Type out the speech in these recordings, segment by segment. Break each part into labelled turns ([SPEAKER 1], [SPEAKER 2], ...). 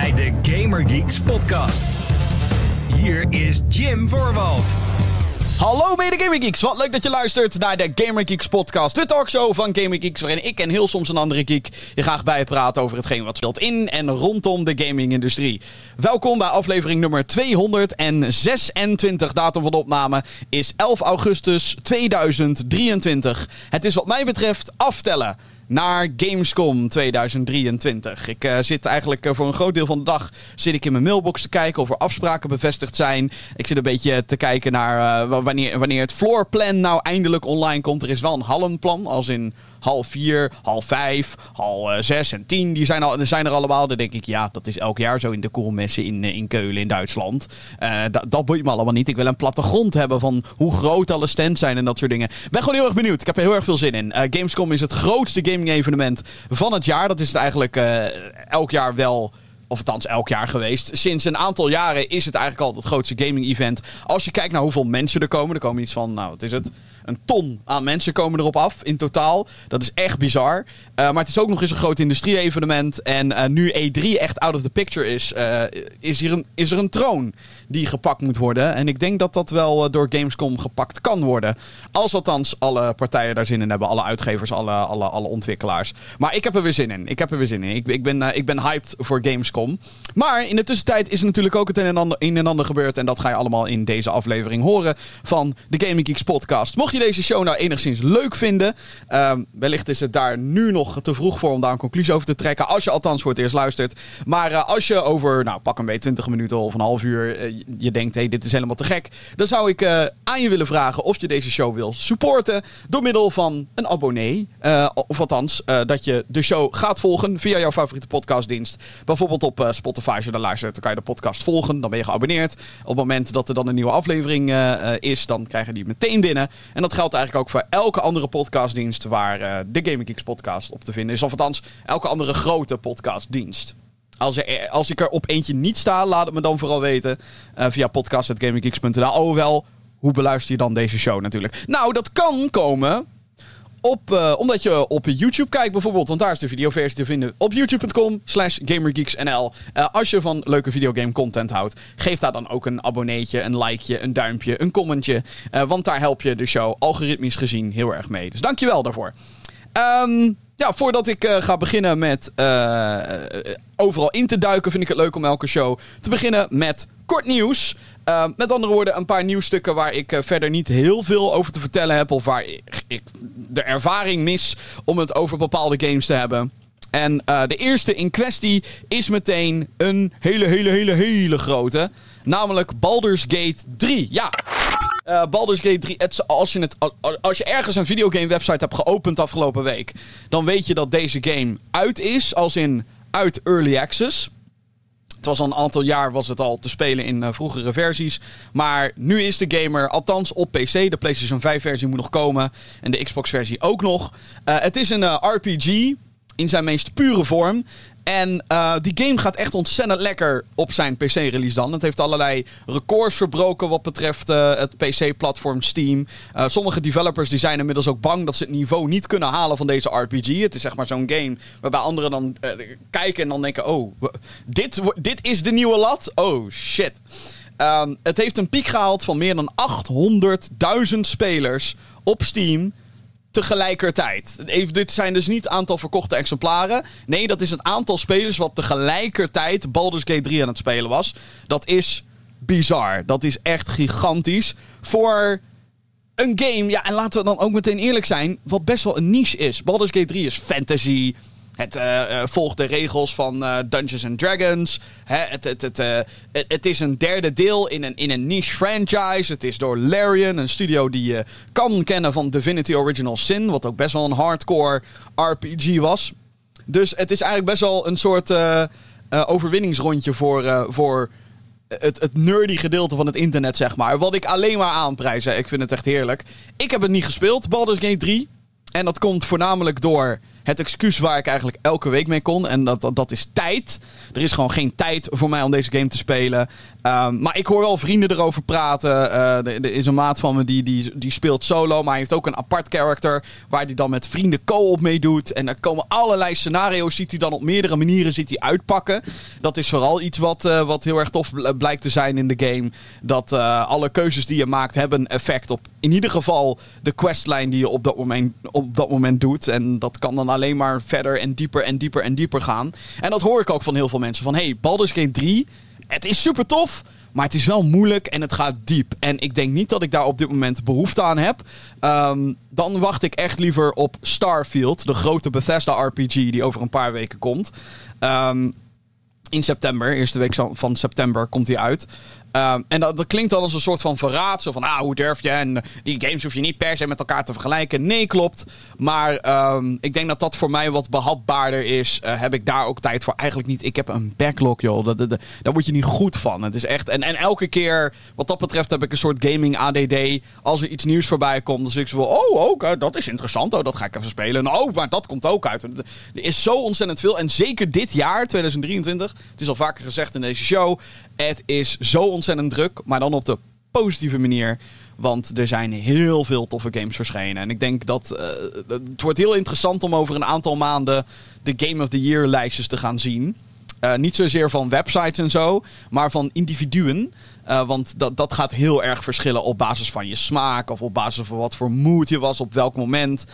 [SPEAKER 1] bij de Gamer Geeks podcast. Hier is Jim Voorwald.
[SPEAKER 2] Hallo mede Gamer Geeks, wat leuk dat je luistert naar de Gamer Geeks podcast. De talkshow van Gamer Geeks, waarin ik en heel soms een andere geek je graag bijpraten over hetgeen wat speelt in en rondom de gaming-industrie. Welkom bij aflevering nummer 226. Datum van de opname is 11 augustus 2023. Het is wat mij betreft aftellen naar Gamescom 2023. Ik zit eigenlijk voor een groot deel van de dag in mijn mailbox te kijken of er afspraken bevestigd zijn. Ik zit een beetje te kijken naar wanneer het floorplan nou eindelijk online komt. Er is wel een hallenplan, als in hal 4, hal 5, hal 6 en 10. Die zijn er allemaal. Dan denk ik, ja, dat is elk jaar zo in de koelmessen in Keulen in Duitsland. Dat boeit me allemaal niet. Ik wil een plattegrond hebben van hoe groot alle stands zijn en dat soort dingen. Ik ben gewoon heel erg benieuwd. Ik heb er heel erg veel zin in. Gamescom is het grootste gaming-evenement van het jaar. Dat is het eigenlijk elk jaar wel, of althans elk jaar geweest. Sinds een aantal jaren is het eigenlijk al het grootste gaming-event. Als je kijkt naar hoeveel mensen er komen iets van, nou, wat is het? Een ton aan mensen komen erop af in totaal. Dat is echt bizar. Maar het is ook nog eens een groot industrie-evenement. En nu E3 echt out of the picture is er een troon die gepakt moet worden. En ik denk dat dat wel door Gamescom gepakt kan worden. Als althans alle partijen daar zin in hebben. Alle uitgevers, alle ontwikkelaars. Maar ik heb er weer zin in. Ik ben hyped voor Gamescom. Maar in de tussentijd is er natuurlijk ook het een en ander gebeurd. En dat ga je allemaal in deze aflevering horen van de Gaming Geeks podcast. Mocht je deze show nou enigszins leuk vinden, wellicht is het daar nu nog te vroeg voor om daar een conclusie over te trekken. Als je althans voor het eerst luistert. Maar als je over, nou pak een beetje 20 minuten of een half uur je denkt, hey, dit is helemaal te gek. Dan zou ik aan je willen vragen of je deze show wil supporten door middel van een abonnee. Of althans, dat je de show gaat volgen via jouw favoriete podcastdienst. Bijvoorbeeld op Spotify, als je daar luistert, dan kan je de podcast volgen. Dan ben je geabonneerd. Op het moment dat er dan een nieuwe aflevering is, dan krijg je die meteen binnen. En dat geldt eigenlijk ook voor elke andere podcastdienst waar de Gaming Geeks podcast op te vinden is. Of althans, elke andere grote podcastdienst. Als ik er op eentje niet sta, laat het me dan vooral weten via podcast@gaminggeeks.nl. Oh wel, hoe beluister je dan deze show natuurlijk? Nou, dat kan komen omdat je op YouTube kijkt bijvoorbeeld. Want daar is de videoversie te vinden op youtube.com/gamergeeksnl. Als je van leuke videogame content houdt, geef daar dan ook een abonneetje, een likeje, een duimpje, een commentje. Want daar help je de show algoritmisch gezien heel erg mee. Dus dankjewel daarvoor. Voordat ik ga beginnen met overal in te duiken, vind ik het leuk om elke show te beginnen met kort nieuws. Met andere woorden, een paar nieuwsstukken waar ik verder niet heel veel over te vertellen heb. Of waar ik de ervaring mis om het over bepaalde games te hebben. En de eerste in kwestie is meteen een hele grote. Namelijk Baldur's Gate 3. Ja, Baldur's Gate 3. Als je ergens een videogame website hebt geopend afgelopen week, dan weet je dat deze game uit is. Als in uit Early Access. Het was al een aantal jaar al te spelen in vroegere versies. Maar nu is de gamer, althans op PC. De PlayStation 5 versie moet nog komen. En de Xbox versie ook nog. Het is een RPG in zijn meest pure vorm. En die game gaat echt ontzettend lekker op zijn PC-release dan. Het heeft allerlei records verbroken wat betreft het PC-platform Steam. Sommige developers die zijn inmiddels ook bang dat ze het niveau niet kunnen halen van deze RPG. Het is zeg maar zo'n game waarbij anderen dan kijken en dan denken, oh, dit is de nieuwe lat? Oh, shit. Het heeft een piek gehaald van meer dan 800.000 spelers op Steam tegelijkertijd. Dit zijn dus niet het aantal verkochte exemplaren. Nee, dat is het aantal spelers wat tegelijkertijd Baldur's Gate 3 aan het spelen was. Dat is bizar. Dat is echt gigantisch. Voor een game, ja, en laten we dan ook meteen eerlijk zijn, wat best wel een niche is. Baldur's Gate 3 is fantasy. Het volgt de regels van Dungeons & Dragons. Het is een derde deel in een niche franchise. Het is door Larian, een studio die je kan kennen van Divinity Original Sin. Wat ook best wel een hardcore RPG was. Dus het is eigenlijk best wel een soort overwinningsrondje voor het nerdy gedeelte van het internet, zeg maar. Wat ik alleen maar aanprijs. Ik vind het echt heerlijk. Ik heb het niet gespeeld, Baldur's Gate 3. En dat komt voornamelijk door het excuus waar ik eigenlijk elke week mee kon. En dat is tijd. Er is gewoon geen tijd voor mij om deze game te spelen. Maar ik hoor wel vrienden erover praten. Er is een maat van me die speelt solo. Maar hij heeft ook een apart character. Waar hij dan met vrienden co-op mee doet. En er komen allerlei scenario's. Ziet hij dan op meerdere manieren uitpakken. Dat is vooral iets wat heel erg tof blijkt te zijn in de game. Dat alle keuzes die je maakt hebben effect op in ieder geval de questline die je op dat moment doet. En dat kan dan alleen maar verder en dieper en dieper en dieper gaan. En dat hoor ik ook van heel veel mensen. Van hey, Baldur's Gate 3, het is super tof, maar het is wel moeilijk en het gaat diep. En ik denk niet dat ik daar op dit moment behoefte aan heb. Dan wacht ik echt liever op Starfield, de grote Bethesda RPG die over een paar weken komt. In september, eerste week van september komt die uit. En dat klinkt dan als een soort van verraad. Zo van, hoe durf je? En die games hoef je niet per se met elkaar te vergelijken. Nee, klopt. Maar ik denk dat dat voor mij wat behapbaarder is. Heb ik daar ook tijd voor? Eigenlijk niet. Ik heb een backlog, joh. Daar word je niet goed van. Het is echt... En elke keer, wat dat betreft, heb ik een soort gaming ADD. Als er iets nieuws voorbij komt, dan zeg ik zo van, dat is interessant. Dat ga ik even spelen. En maar dat komt ook uit. Er is zo ontzettend veel. En zeker dit jaar, 2023. Het is al vaker gezegd in deze show. Het is zo ontzettend druk, maar dan op de positieve manier. Want er zijn heel veel toffe games verschenen. En ik denk dat het wordt heel interessant om over een aantal maanden de Game of the Year lijstjes te gaan zien. Niet zozeer van websites en zo, maar van individuen. Want dat gaat heel erg verschillen op basis van je smaak. Of op basis van wat voor mood je was op welk moment.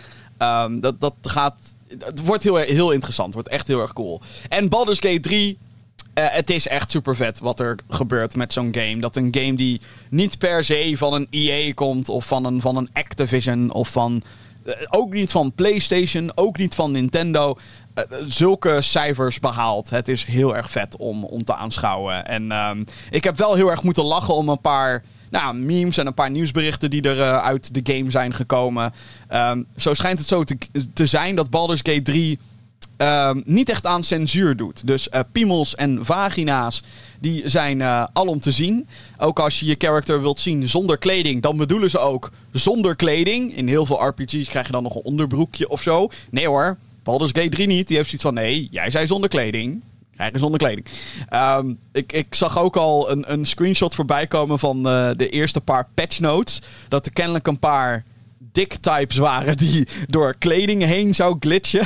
[SPEAKER 2] Het wordt heel interessant. Het wordt echt heel erg cool. En Baldur's Gate 3... het is echt super vet wat er gebeurt met zo'n game. Dat een game die niet per se van een EA komt. Of van een Activision. Of van... ook niet van PlayStation. Ook niet van Nintendo. Zulke cijfers behaalt. Het is heel erg vet om te aanschouwen. En ik heb wel heel erg moeten lachen om een paar... memes en een paar nieuwsberichten die er uit de game zijn gekomen. Zo schijnt het zo te zijn dat Baldur's Gate 3... niet echt aan censuur doet. Dus piemels en vagina's, die zijn alom te zien. Ook als je je character wilt zien zonder kleding, dan bedoelen ze ook zonder kleding. In heel veel RPG's krijg je dan nog een onderbroekje of zo. Nee hoor, Baldur's Gate 3 niet. Die heeft zoiets van, nee, jij zei zonder kleding. Krijg je zonder kleding. Ik zag ook al een screenshot voorbij komen van de eerste paar patch notes. Dat er kennelijk een paar dick types waren die door kleding heen zou glitchen.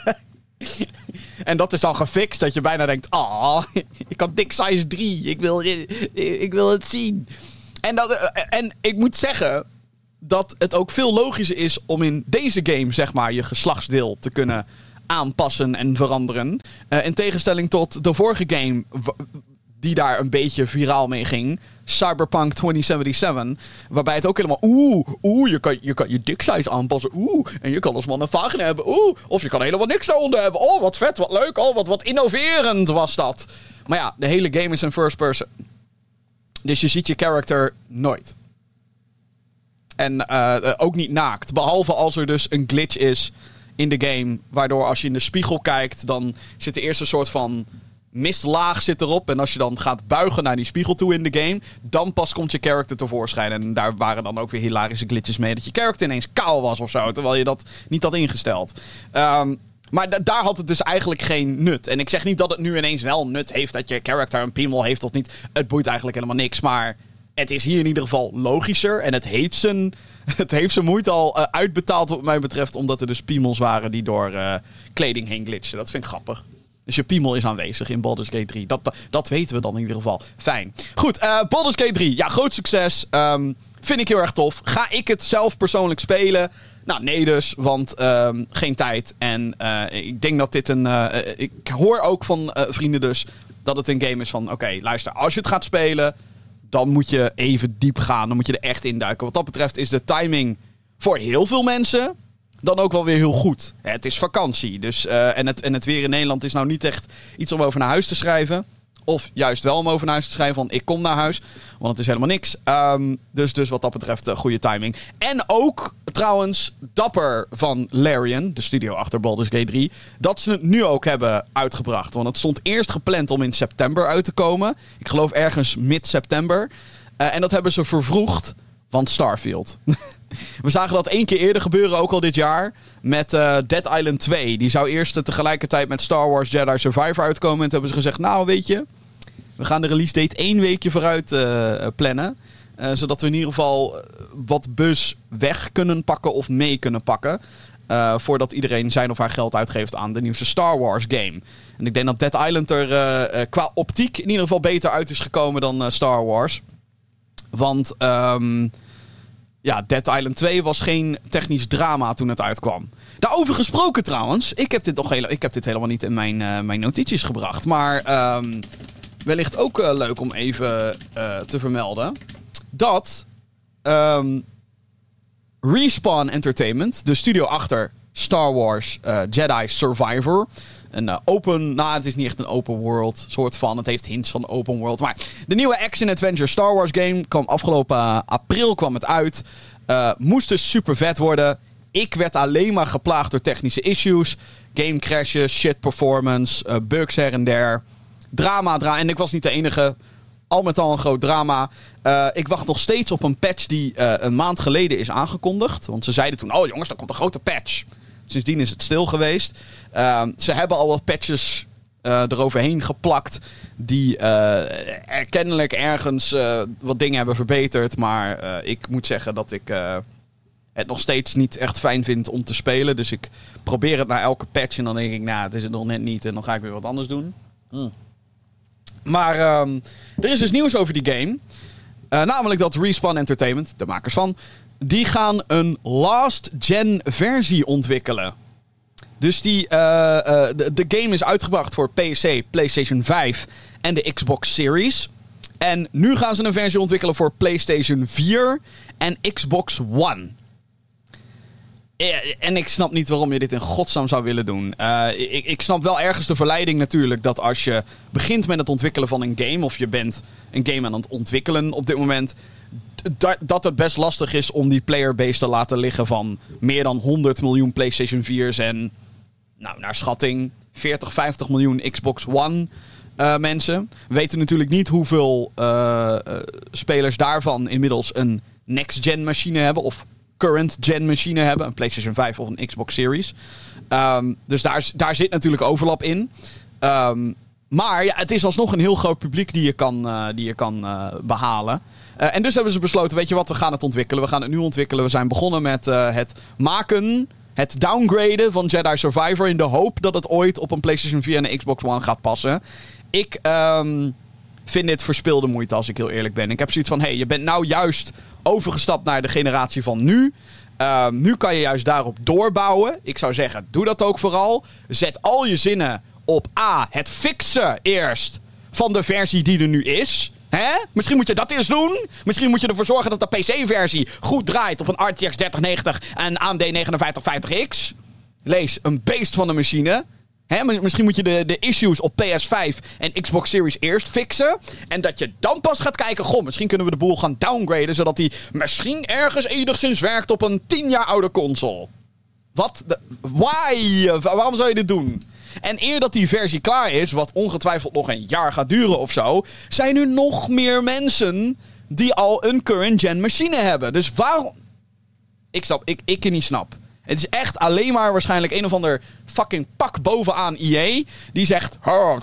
[SPEAKER 2] En dat is dan gefixt, dat je bijna denkt... ik had dik size 3. Ik wil het zien. En ik moet zeggen dat het ook veel logischer is om in deze game, zeg maar, je geslachtsdeel te kunnen aanpassen en veranderen. In tegenstelling tot de vorige game die daar een beetje viraal mee ging. Cyberpunk 2077. Waarbij het ook helemaal... je kan je dick size aanpassen. En je kan als man een vagina hebben. Of je kan helemaal niks eronder hebben. Oh, wat vet, wat leuk. Oh, wat innoverend was dat. Maar ja, de hele game is in first person. Dus je ziet je character nooit. En ook niet naakt. Behalve als er dus een glitch is in de game. Waardoor als je in de spiegel kijkt, dan zit er eerst een soort van... mistlaag zit erop. En als je dan gaat buigen naar die spiegel toe in de game, dan pas komt je character tevoorschijn. En daar waren dan ook weer hilarische glitches mee. Dat je character ineens kaal was of zo. Terwijl je dat niet had ingesteld. Maar daar had het dus eigenlijk geen nut. En ik zeg niet dat het nu ineens wel nut heeft dat je character een piemel heeft of niet. Het boeit eigenlijk helemaal niks. Maar het is hier in ieder geval logischer. En het heeft zijn moeite al uitbetaald wat mij betreft. Omdat er dus piemels waren die door kleding heen glitchen. Dat vind ik grappig. Dus je piemel is aanwezig in Baldur's Gate 3. Dat weten we dan in ieder geval. Fijn. Goed, Baldur's Gate 3. Ja, groot succes. Vind ik heel erg tof. Ga ik het zelf persoonlijk spelen? Nou, nee dus. Want geen tijd. En ik denk dat dit ik hoor ook van vrienden dus dat het een game is van... Oké, luister. Als je het gaat spelen, dan moet je even diep gaan. Dan moet je er echt induiken. Wat dat betreft is de timing voor heel veel mensen... dan ook wel weer heel goed. Het is vakantie. Dus, en het weer in Nederland is nou niet echt iets om over naar huis te schrijven. Of juist wel om over naar huis te schrijven. Van ik kom naar huis. Want het is helemaal niks. Dus wat dat betreft goede timing. En ook trouwens dapper van Larian. De studio achter Baldur's Gate 3. Dat ze het nu ook hebben uitgebracht. Want het stond eerst gepland om in september uit te komen. Ik geloof ergens mid-september. En dat hebben ze vervroegd. van Starfield. We zagen dat 1 keer eerder gebeuren, ook al dit jaar. Met Dead Island 2. Die zou eerst tegelijkertijd met Star Wars Jedi Survivor uitkomen. En toen hebben ze gezegd, nou weet je, we gaan de release date 1 weekje vooruit plannen. Zodat we in ieder geval wat buzz weg kunnen pakken of mee kunnen pakken. Voordat iedereen zijn of haar geld uitgeeft aan de nieuwste Star Wars game. En ik denk dat Dead Island er qua optiek in ieder geval beter uit is gekomen dan Star Wars. Want Dead Island 2 was geen technisch drama toen het uitkwam. Daarover gesproken trouwens, ik heb dit helemaal niet in mijn notities gebracht. Maar wellicht ook leuk om even te vermelden. Dat Respawn Entertainment, de studio achter Star Wars Jedi Survivor. Het is niet echt een open world soort van. Het heeft hints van open world. Maar de nieuwe action-adventure Star Wars game kwam afgelopen april uit. Moest dus super vet worden. Ik werd alleen maar geplaagd door technische issues. Game crashes, shit performance, bugs her en der. Drama. En ik was niet de enige. Al met al een groot drama. Ik wacht nog steeds op een patch die een maand geleden is aangekondigd. Want ze zeiden toen, oh jongens, er komt een grote patch. Sindsdien is het stil geweest. Ze hebben al wat patches eroverheen geplakt. Die kennelijk ergens wat dingen hebben verbeterd. Maar ik moet zeggen dat ik het nog steeds niet echt fijn vind om te spelen. Dus ik probeer het na elke patch. En dan denk ik, nou, het is het nog net niet. En dan ga ik weer wat anders doen. Maar er is dus nieuws over die game. Namelijk dat Respawn Entertainment, de makers van, die gaan een last-gen versie ontwikkelen. Dus de game is uitgebracht voor PC, PlayStation 5 en de Xbox Series. En nu gaan ze een versie ontwikkelen voor PlayStation 4 en Xbox One. En ik snap niet waarom je dit in godsnaam zou willen doen. Ik snap wel ergens de verleiding natuurlijk dat als je begint met het ontwikkelen van een game, of je bent een game aan het ontwikkelen op dit moment, dat het best lastig is om die playerbase te laten liggen van meer dan 100 miljoen PlayStation 4's en naar schatting 40, 50 miljoen Xbox One mensen. We weten natuurlijk niet hoeveel spelers daarvan inmiddels een next-gen machine hebben of current-gen machine hebben. Een PlayStation 5 of een Xbox Series. Dus daar zit natuurlijk overlap in. Maar ja, het is alsnog een heel groot publiek die je kan behalen. En dus hebben ze besloten, weet je wat, we gaan het ontwikkelen. We gaan het nu ontwikkelen. We zijn begonnen met het maken, het downgraden van Jedi Survivor in de hoop dat het ooit op een PlayStation 4 en een Xbox One gaat passen. Ik vind dit verspilde moeite, als ik heel eerlijk ben. Ik heb zoiets van, je bent nou juist overgestapt naar de generatie van nu. Nu kan je juist daarop doorbouwen. Ik zou zeggen, doe dat ook vooral. Zet al je zinnen op het fixen eerst van de versie die er nu is. Misschien moet je dat eerst doen. Misschien moet je ervoor zorgen dat de PC-versie goed draait op een RTX 3090 en AMD 5950X. Lees, een beest van de machine. Misschien moet je de issues op PS5 en Xbox Series eerst fixen. En dat je dan pas gaat kijken, misschien kunnen we de boel gaan downgraden, zodat die misschien ergens enigszins werkt op een 10 jaar oude console. Why? Waarom zou je dit doen? En eer dat die versie klaar is, wat ongetwijfeld nog een jaar gaat duren of zo, zijn er nog meer mensen die al een current-gen machine hebben. Dus waarom? Ik niet snap. Het is echt alleen maar waarschijnlijk een of ander fucking pak bovenaan EA. Die zegt,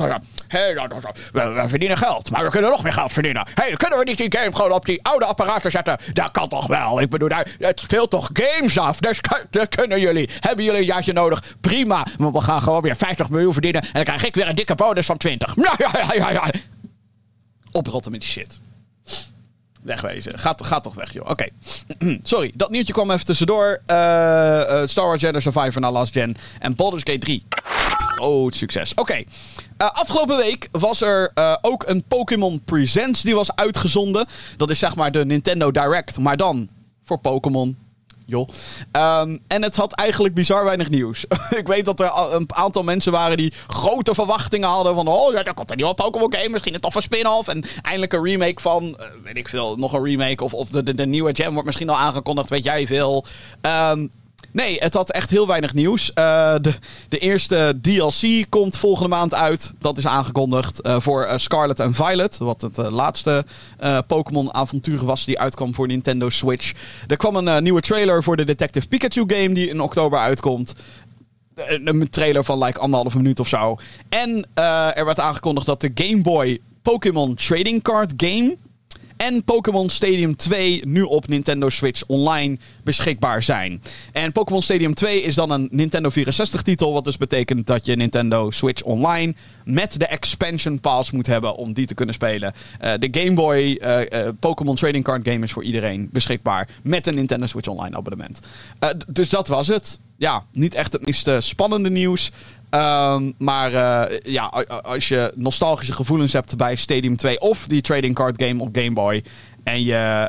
[SPEAKER 2] we verdienen geld, maar we kunnen nog meer geld verdienen. Kunnen we niet die game gewoon op die oude apparaten zetten? Dat kan toch wel? Ik bedoel, het speelt toch games af? Dus dat kunnen jullie. Hebben jullie een jaartje nodig? Prima. Want we gaan gewoon weer 50 miljoen verdienen. En dan krijg ik weer een dikke bonus van 20. Ja. Oprotten met die shit. Wegwezen. Gaat toch weg, joh. Oké. Sorry, dat nieuwtje kwam even tussendoor. Star Wars Jedi Survivor naar Last Gen. En Baldur's Gate 3. Groot succes. Oké. Afgelopen week was er ook een Pokémon Presents die was uitgezonden. Dat is zeg maar de Nintendo Direct, maar dan voor Pokémon. Joh. En het had eigenlijk bizar weinig nieuws. Ik weet dat er een aantal mensen waren die grote verwachtingen hadden van, er komt een nieuwe Pokémon game, misschien een toffe spin-off en eindelijk een remake van, weet ik veel, nog een remake of de nieuwe gen wordt misschien al aangekondigd, weet jij veel. Nee, het had echt heel weinig nieuws. De eerste DLC komt volgende maand uit. Dat is aangekondigd voor Scarlet en Violet. Wat het laatste Pokémon-avontuur was die uitkwam voor Nintendo Switch. Er kwam een nieuwe trailer voor de Detective Pikachu game die in oktober uitkomt. Een trailer van 1,5 minuut of zo. En er werd aangekondigd dat de Game Boy Pokémon Trading Card Game en Pokémon Stadium 2 nu op Nintendo Switch Online beschikbaar zijn. En Pokémon Stadium 2 is dan een Nintendo 64-titel, wat dus betekent dat je Nintendo Switch Online met de Expansion Pass moet hebben om die te kunnen spelen. De Game Boy Pokémon Trading Card Game is voor iedereen beschikbaar met een Nintendo Switch Online abonnement. Dus dat was het. Ja, niet echt het meest spannende nieuws. Maar als je nostalgische gevoelens hebt bij Stadium 2 of die trading card game op Game Boy en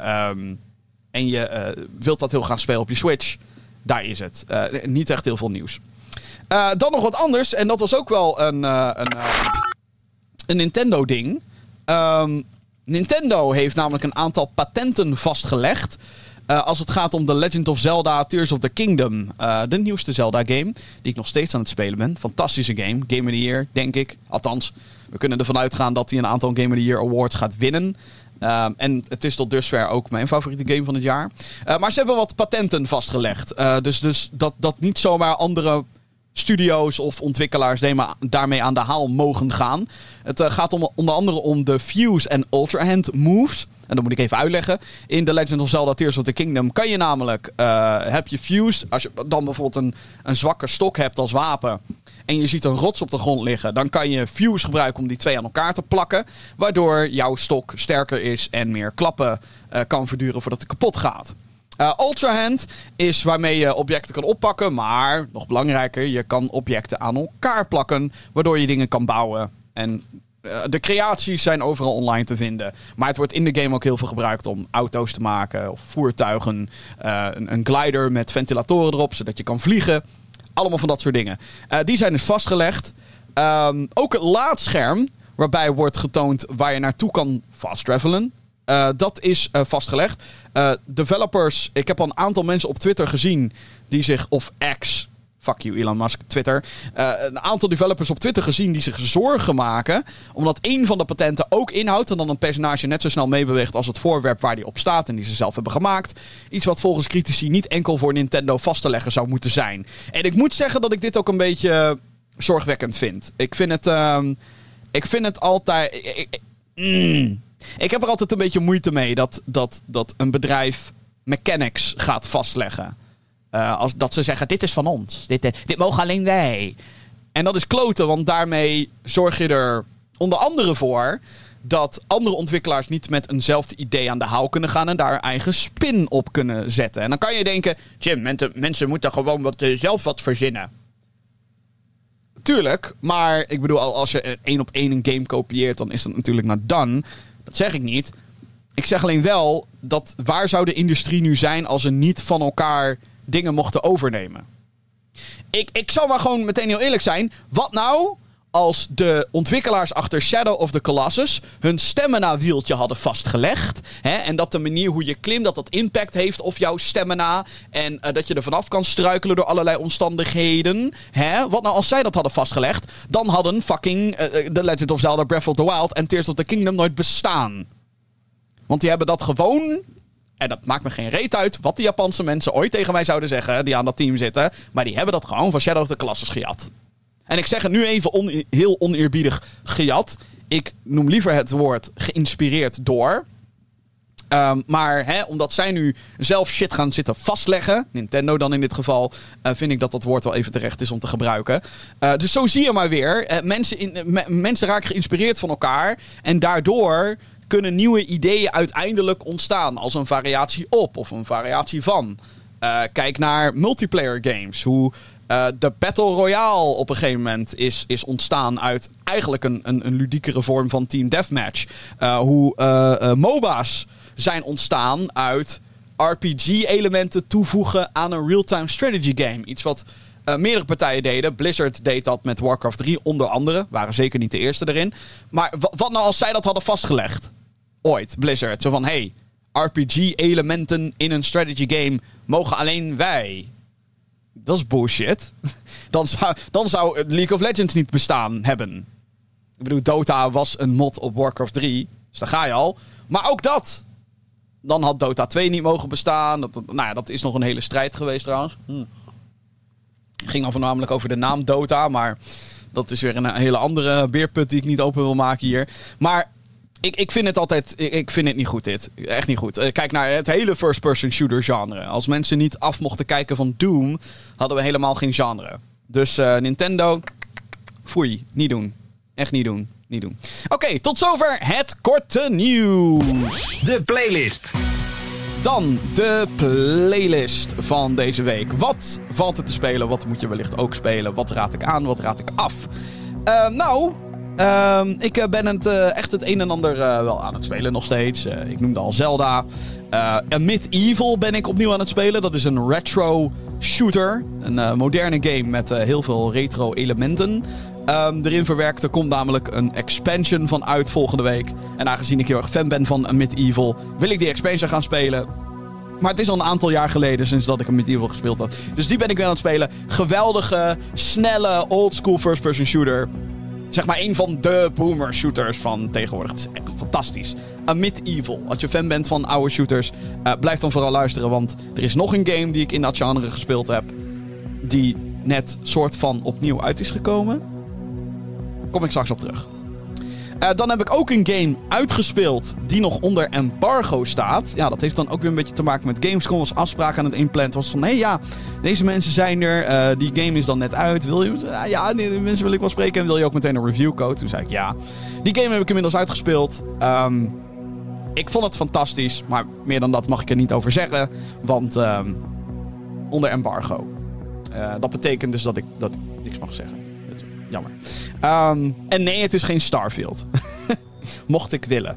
[SPEAKER 2] je wilt dat heel graag spelen op je Switch, daar is het. Niet echt heel veel nieuws. Dan nog wat anders, en dat was ook wel een Nintendo-ding. Nintendo heeft namelijk een aantal patenten vastgelegd als het gaat om The Legend of Zelda Tears of the Kingdom. De nieuwste Zelda-game, die ik nog steeds aan het spelen ben. Fantastische game. Game of the Year, denk ik. Althans, we kunnen ervan uitgaan dat hij een aantal Game of the Year Awards gaat winnen. En het is tot dusver ook mijn favoriete game van het jaar. Maar ze hebben wat patenten vastgelegd. Dus dat niet zomaar andere studio's of ontwikkelaars daarmee aan de haal mogen gaan. Het gaat onder andere om de Fuse en Ultra Hand moves. En dat moet ik even uitleggen. In The Legend of Zelda Tears of the Kingdom kan je namelijk, heb je Fuse. Als je dan bijvoorbeeld een zwakke stok hebt als wapen en je ziet een rots op de grond liggen, dan kan je Fuse gebruiken om die twee aan elkaar te plakken. Waardoor jouw stok sterker is en meer klappen kan verduren voordat het kapot gaat. Ultra Hand is waarmee je objecten kan oppakken, maar nog belangrijker, je kan objecten aan elkaar plakken, waardoor je dingen kan bouwen. En de creaties zijn overal online te vinden. Maar het wordt in de game ook heel veel gebruikt om auto's te maken of voertuigen. Een glider met ventilatoren erop, zodat je kan vliegen. Allemaal van dat soort dingen. Die zijn dus vastgelegd. Ook het laadscherm, waarbij wordt getoond waar je naartoe kan fast travelen. Dat is vastgelegd. Developers, ik heb al een aantal mensen op Twitter gezien die zich, of X, fuck you Elon Musk, Twitter. Een aantal developers op Twitter gezien die zich zorgen maken, omdat een van de patenten ook inhoudt en dan een personage net zo snel meebeweegt als het voorwerp waar die op staat en die ze zelf hebben gemaakt. Iets wat volgens critici niet enkel voor Nintendo vast te leggen zou moeten zijn. En ik moet zeggen dat ik dit ook een beetje zorgwekkend vind. Ik vind het altijd... Ik heb er altijd een beetje moeite mee dat een bedrijf mechanics gaat vastleggen. Als dat ze zeggen, dit is van ons. Dit mogen alleen wij. En dat is kloten, want daarmee zorg je er onder andere voor dat andere ontwikkelaars niet met eenzelfde idee aan de haal kunnen gaan en daar eigen spin op kunnen zetten. En dan kan je denken, Jim, mensen moeten gewoon zelf wat verzinnen. Tuurlijk, maar ik bedoel, als je 1 op 1 een game kopieert, dan is dat natuurlijk not done. Dat zeg ik niet. Ik zeg alleen wel, dat waar zou de industrie nu zijn als ze niet van elkaar dingen mochten overnemen? Ik zal maar gewoon meteen heel eerlijk zijn. Wat nou als de ontwikkelaars achter Shadow of the Colossus hun stamina-wieltje hadden vastgelegd? En dat de manier hoe je klimt, dat impact heeft op jouw stamina. En dat je er vanaf kan struikelen door allerlei omstandigheden. Wat nou als zij dat hadden vastgelegd? Dan hadden fucking The Legend of Zelda Breath of the Wild en Tears of the Kingdom nooit bestaan. Want die hebben dat gewoon... En dat maakt me geen reet uit wat de Japanse mensen ooit tegen mij zouden zeggen, die aan dat team zitten. Maar die hebben dat gewoon van Shadow of the Colossus gejat. En ik zeg het nu even heel oneerbiedig gejat. Ik noem liever het woord geïnspireerd door. Maar omdat zij nu zelf shit gaan zitten vastleggen, Nintendo dan in dit geval, vind ik dat woord wel even terecht is om te gebruiken. Dus zo zie je maar weer. Mensen raken geïnspireerd van elkaar en daardoor kunnen nieuwe ideeën uiteindelijk ontstaan als een variatie op of een variatie van. Kijk naar multiplayer games. Hoe de Battle Royale op een gegeven moment is ontstaan uit eigenlijk een ludiekere vorm van Team Deathmatch. Hoe MOBA's zijn ontstaan uit RPG-elementen toevoegen aan een real-time strategy game. Iets wat meerdere partijen deden. Blizzard deed dat met Warcraft 3 onder andere. Waren zeker niet de eerste erin. Maar wat nou als zij dat hadden vastgelegd? Ooit, Blizzard. Zo van, hey, RPG-elementen in een strategy game mogen alleen wij. Dat is bullshit. Dan zou League of Legends niet bestaan hebben. Ik bedoel, Dota was een mod op Warcraft 3. Dus daar ga je al. Maar ook dat. Dan had Dota 2 niet mogen bestaan. Dat is nog een hele strijd geweest trouwens. Het ging dan voornamelijk over de naam Dota. Maar dat is weer een hele andere beerput die ik niet open wil maken hier. Maar ik vind het altijd... Ik vind het niet goed, dit. Echt niet goed. Kijk naar het hele first-person shooter genre. Als mensen niet af mochten kijken van Doom, hadden we helemaal geen genre. Dus Nintendo, foei. Niet doen. Echt niet doen. Niet doen. Oké, tot zover het korte nieuws.
[SPEAKER 1] De playlist.
[SPEAKER 2] Dan de playlist van deze week. Wat valt er te spelen? Wat moet je wellicht ook spelen? Wat raad ik aan? Wat raad ik af? Ik ben echt het een en ander wel aan het spelen nog steeds. Ik noemde al Zelda. Medieval ben ik opnieuw aan het spelen. Dat is een retro shooter. Een moderne game met heel veel retro elementen. Erin verwerkt. Er komt namelijk een expansion van uit volgende week. En aangezien ik heel erg fan ben van Medieval, wil ik die expansion gaan spelen. Maar het is al een aantal jaar geleden sinds dat ik een Medieval gespeeld had. Dus die ben ik weer aan het spelen. Geweldige, snelle, oldschool first-person shooter. Zeg maar een van de boomer shooters van tegenwoordig. Het is echt fantastisch. Medieval. Als je fan bent van oude shooters, blijf dan vooral luisteren. Want er is nog een game die ik in dat genre gespeeld heb, die net soort van opnieuw uit is gekomen. Kom ik straks op terug. Dan heb ik ook een game uitgespeeld die nog onder embargo staat. Ja, dat heeft dan ook weer een beetje te maken met Gamescom. Als afspraak aan het inplannen was van... deze mensen zijn er. Die game is dan net uit. Wil je... die mensen wil ik wel spreken. En wil je ook meteen een reviewcode? Toen zei ik ja. Die game heb ik inmiddels uitgespeeld. Ik vond het fantastisch. Maar meer dan dat mag ik er niet over zeggen. Want onder embargo. Dat betekent dus dat ik niks mag zeggen. Jammer. En nee, het is geen Starfield. Mocht ik willen.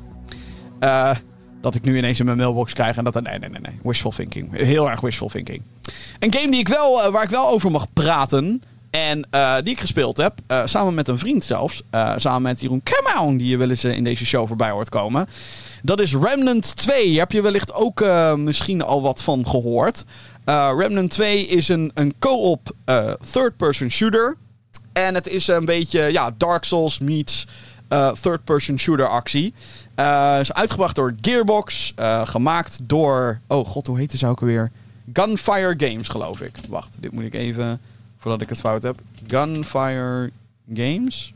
[SPEAKER 2] Dat ik nu ineens in mijn mailbox krijg en dat... Nee. Wishful thinking. Heel erg wishful thinking. Een game die waar ik wel over mag praten. En die ik gespeeld heb. Samen met een vriend zelfs. Samen met Jeroen Kemau. Die je wel eens in deze show voorbij hoort komen. Dat is Remnant 2. Daar heb je wellicht ook misschien al wat van gehoord. Remnant 2 is een co-op third-person shooter. En het is een beetje Dark Souls meets third-person shooter actie. Is uitgebracht door Gearbox. Gemaakt door... Oh god, hoe heette ze ook alweer? Gunfire Games, geloof ik. Wacht, dit moet ik even... Voordat ik het fout heb. Gunfire Games?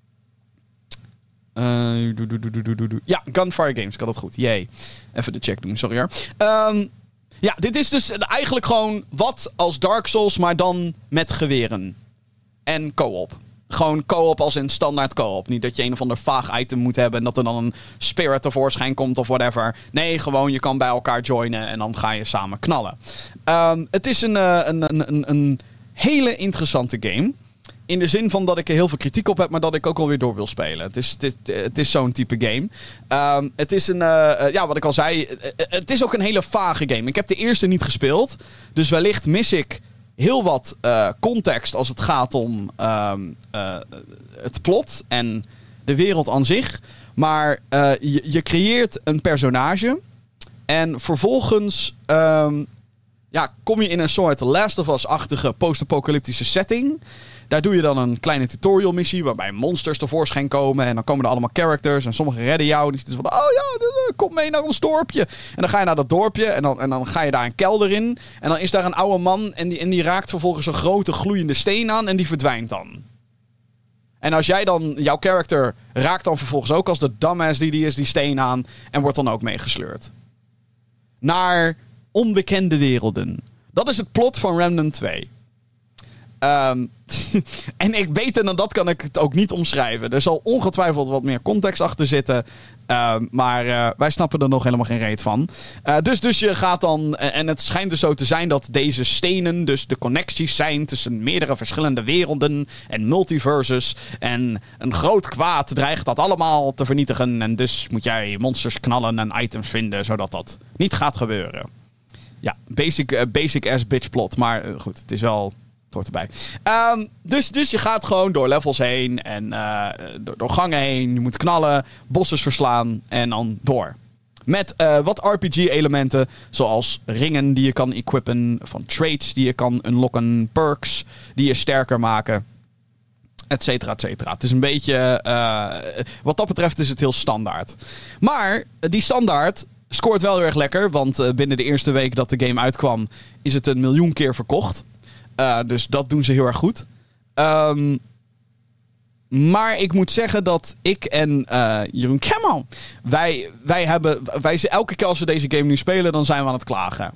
[SPEAKER 2] Ja, Gunfire Games. Ik had het goed. Jee. Even de check doen, sorry hoor. Dit is dus eigenlijk gewoon wat als Dark Souls, maar dan met geweren. En co-op. Gewoon co-op als in standaard co-op. Niet dat je een of ander vaag item moet hebben en dat er dan een spirit tevoorschijn komt of whatever. Nee, gewoon je kan bij elkaar joinen en dan ga je samen knallen. Het is een hele interessante game. In de zin van dat ik er heel veel kritiek op heb, maar dat ik ook alweer door wil spelen. Het is zo'n type game. Het is wat ik al zei, het is ook een hele vage game. Ik heb de eerste niet gespeeld, dus wellicht mis ik heel wat context als het gaat om het plot en de wereld aan zich. Maar je creëert een personage en vervolgens kom je in een soort Last of Us-achtige post-apocalyptische setting. Daar doe je dan een kleine tutorial missie waarbij monsters tevoorschijn komen. En dan komen er allemaal characters en sommigen redden jou. Die zitten van, kom mee naar ons dorpje. En dan ga je naar dat dorpje en dan ga je daar een kelder in. En dan is daar een oude man en die raakt vervolgens een grote gloeiende steen aan en die verdwijnt dan. En als jij dan, jouw character raakt dan vervolgens ook als de dumbass die is, die steen aan en wordt dan ook meegesleurd. Naar onbekende werelden. Dat is het plot van Remnant 2. En beter dan dat kan ik het ook niet omschrijven. Er zal ongetwijfeld wat meer context achter zitten. Maar wij snappen er nog helemaal geen reet van. Dus je gaat dan... En het schijnt dus zo te zijn dat deze stenen dus de connecties zijn tussen meerdere verschillende werelden en multiverses. En een groot kwaad dreigt dat allemaal te vernietigen. En dus moet jij monsters knallen en items vinden, zodat dat niet gaat gebeuren. Ja, basic ass bitch plot. Maar goed, het is wel... hoort erbij. Dus je gaat gewoon door levels heen en door gangen heen. Je moet knallen, bosses verslaan en dan door. Met wat RPG-elementen, zoals ringen die je kan equippen, van traits die je kan unlocken, perks die je sterker maken, et cetera, et cetera. Het is een beetje, wat dat betreft is het heel standaard. Maar die standaard scoort wel heel erg lekker, want binnen de eerste week dat de game uitkwam, is het 1 miljoen keer verkocht. Dus dat doen ze heel erg goed. Maar ik moet zeggen dat ik en Jeroen Kemmel, wij elke keer als we deze game nu spelen, dan zijn we aan het klagen.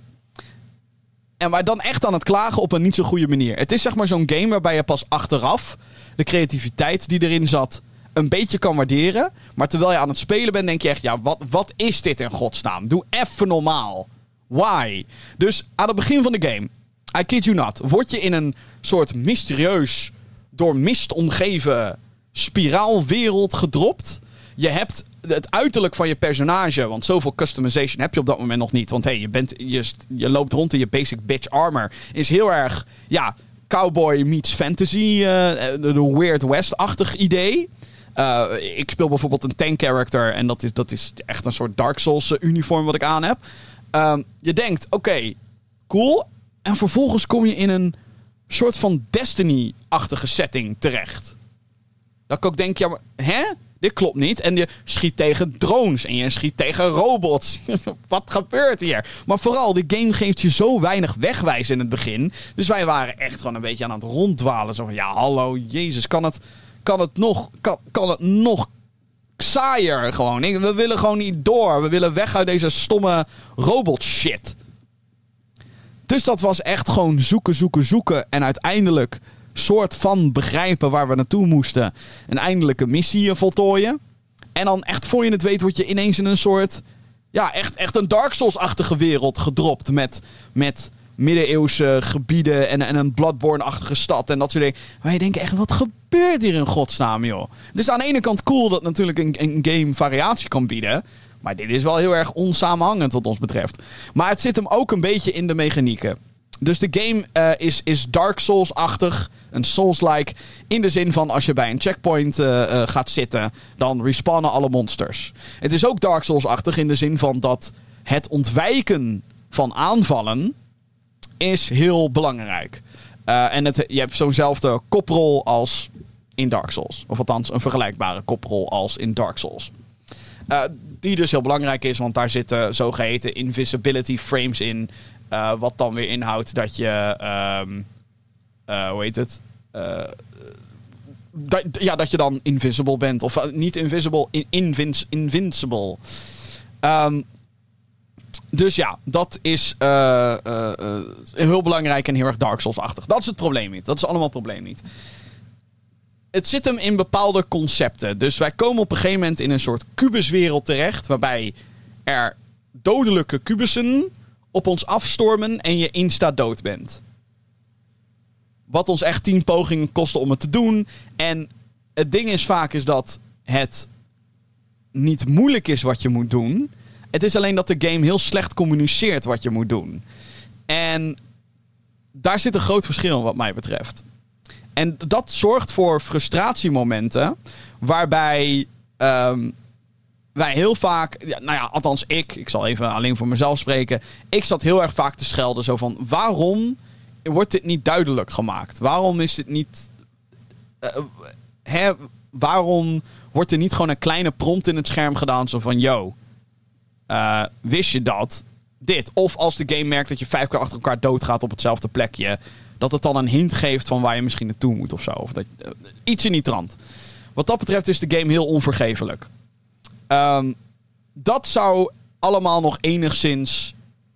[SPEAKER 2] Maar dan echt aan het klagen op een niet zo goede manier. Het is zeg maar zo'n game waarbij je pas achteraf de creativiteit die erin zat een beetje kan waarderen. Maar terwijl je aan het spelen bent, denk je echt, ja, wat is dit in godsnaam? Doe even normaal. Why? Dus aan het begin van de game, I kid you not, word je in een soort mysterieus, door mist omgeven spiraalwereld gedropt. Je hebt het uiterlijk van je personage, want zoveel customization heb je op dat moment nog niet. Want je loopt rond in je basic bitch armor. Is heel erg, ja, cowboy meets fantasy, de Weird West-achtig idee. Ik speel bijvoorbeeld een tank character en dat is echt een soort Dark Souls uniform wat ik aan heb. Je denkt, oké, cool. En vervolgens kom je in een soort van Destiny-achtige setting terecht. Dat ik ook denk, ja, maar, dit klopt niet. En je schiet tegen drones en je schiet tegen robots. Wat gebeurt hier? Maar vooral, de game geeft je zo weinig wegwijs in het begin. Dus wij waren echt gewoon een beetje aan het ronddwalen. Zo van, ja, hallo, jezus, kan het nog saaier gewoon? We willen gewoon niet door. We willen weg uit deze stomme robot shit. Dus dat was echt gewoon zoeken. En uiteindelijk soort van begrijpen waar we naartoe moesten. Een eindelijke missie voltooien. En dan echt voor je het weet word je ineens in een soort, ja, echt een Dark Souls-achtige wereld gedropt. Met middeleeuwse gebieden en een Bloodborne-achtige stad en dat soort dingen. Maar je denkt echt, wat gebeurt hier in godsnaam, joh? Het is aan de ene kant cool dat natuurlijk een game variatie kan bieden. Maar dit is wel heel erg onsamenhangend wat ons betreft. Maar het zit hem ook een beetje in de mechanieken. Dus de game is Dark Souls-achtig. Een Souls-like. In de zin van als je bij een checkpoint gaat zitten, dan respawnen alle monsters. Het is ook Dark Souls-achtig in de zin van dat het ontwijken van aanvallen is heel belangrijk. En je hebt zo'nzelfde koprol als in Dark Souls. Of althans een vergelijkbare koprol als in Dark Souls. Die dus heel belangrijk is, want daar zitten zogeheten invisibility frames in. Wat dan weer inhoudt dat je hoe heet het? Dat je dan invisible bent. Of niet invisible, invincible. Dus ja, dat is heel belangrijk en heel erg Dark Souls-achtig. Dat is het probleem niet. Dat is allemaal het probleem niet. Het zit hem in bepaalde concepten. Dus wij komen op een gegeven moment in een soort kubuswereld terecht, waarbij er dodelijke kubussen op ons afstormen en je insta dood bent. Wat ons echt 10 pogingen kostte om het te doen. En het ding is vaak is dat het niet moeilijk is wat je moet doen. Het is alleen dat de game heel slecht communiceert wat je moet doen. En daar zit een groot verschil in wat mij betreft. En dat zorgt voor frustratiemomenten waarbij wij heel vaak, althans ik zal even alleen voor mezelf spreken. Ik zat heel erg vaak te schelden zo van, waarom wordt dit niet duidelijk gemaakt? Waarom is dit niet, waarom wordt er niet gewoon een kleine prompt in het scherm gedaan zo van, yo, wist je dat? Dit. Of als de game merkt dat je 5 keer achter elkaar doodgaat op hetzelfde plekje, dat het dan een hint geeft van waar je misschien naartoe moet of zo. Of dat, iets in die trant. Wat dat betreft is de game heel onvergeeflijk. Dat zou allemaal nog enigszins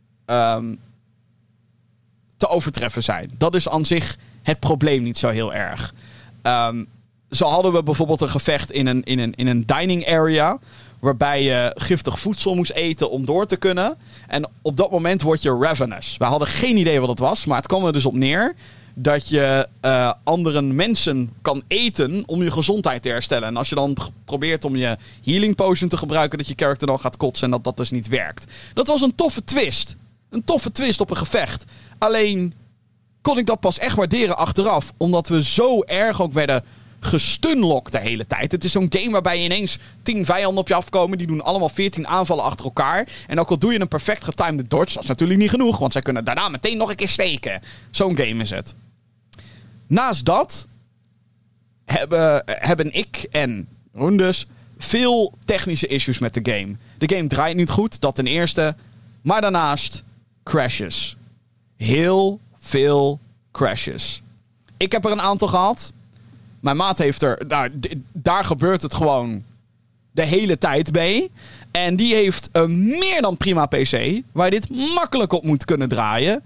[SPEAKER 2] te overtreffen zijn. Dat is aan zich het probleem niet zo heel erg. Zo hadden we bijvoorbeeld een gevecht in een dining area, waarbij je giftig voedsel moest eten om door te kunnen. En op dat moment word je ravenous. We hadden geen idee wat het was, maar het kwam er dus op neer dat je andere mensen kan eten om je gezondheid te herstellen. En als je dan probeert om je healing potion te gebruiken, dat je character dan gaat kotsen en dat dus niet werkt. Dat was een toffe twist. Een toffe twist op een gevecht. Alleen kon ik dat pas echt waarderen achteraf, omdat we zo erg ook werden gestunlocked de hele tijd. Het is zo'n game waarbij ineens 10 vijanden op je afkomen. Die doen allemaal 14 aanvallen achter elkaar. En ook al doe je een perfect getimede dodge, dat is natuurlijk niet genoeg. Want zij kunnen daarna meteen nog een keer steken. Zo'n game is het. Naast dat hebben ik en Roendus veel technische issues met de game. De game draait niet goed, dat ten eerste. Maar daarnaast crashes. Heel veel crashes. Ik heb er een aantal gehad. Mijn maat heeft er... Daar gebeurt het gewoon de hele tijd bij. En die heeft een meer dan prima PC, waar je dit makkelijk op moet kunnen draaien.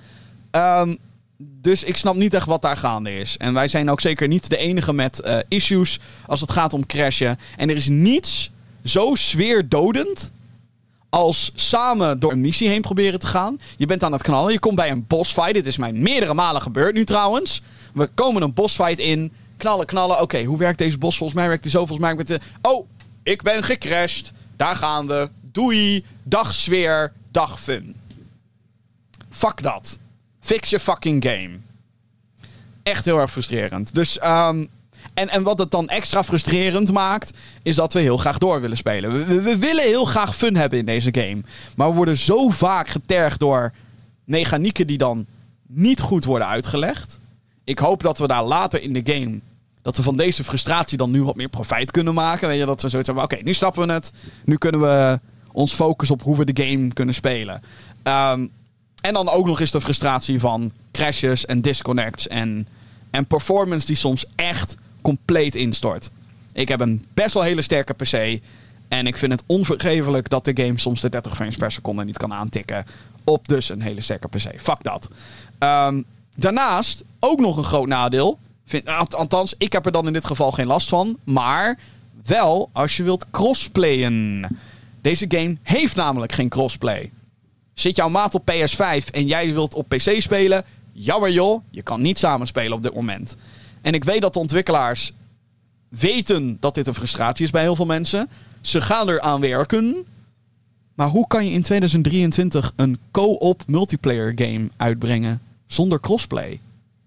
[SPEAKER 2] Dus ik snap niet echt wat daar gaande is. En wij zijn ook zeker niet de enige met issues als het gaat om crashen. En er is niets zo sfeerdodend als samen door een missie heen proberen te gaan. Je bent aan het knallen, je komt bij een bossfight. Dit is mij meerdere malen gebeurd nu trouwens. We komen een bossfight in, knallen. Oké, hoe werkt deze boss? Volgens mij werkt hij zo, volgens mij werkt het... Oh, ik ben gecrashed. Daar gaan we. Doei. Dag sfeer. Dag fun. Fuck dat. Fix je fucking game. Echt heel erg frustrerend. Dus, en wat het dan extra frustrerend maakt, is dat we heel graag door willen spelen. We willen heel graag fun hebben in deze game. Maar we worden zo vaak getergd door mechanieken die dan niet goed worden uitgelegd. Ik hoop dat we daar later in de game, dat we van deze frustratie dan nu wat meer profijt kunnen maken. Weet je, dat we zoiets hebben, oké, nu snappen we het. Nu kunnen we ons focussen op hoe we de game kunnen spelen. En dan ook nog eens de frustratie van crashes en disconnects en performance die soms echt compleet instort. Ik heb een best wel hele sterke PC en ik vind het onvergeeflijk dat de game soms de 30 frames per seconde niet kan aantikken op dus een hele sterke PC. Fuck dat. Daarnaast ook nog een groot nadeel. Althans, ik heb er dan in dit geval geen last van. Maar wel als je wilt crossplayen. Deze game heeft namelijk geen crossplay. Zit jouw maat op PS5 en jij wilt op PC spelen? Jammer joh, je kan niet samenspelen op dit moment. En ik weet dat de ontwikkelaars weten dat dit een frustratie is bij heel veel mensen. Ze gaan eraan werken. Maar hoe kan je in 2023 een co-op multiplayer game uitbrengen zonder crossplay?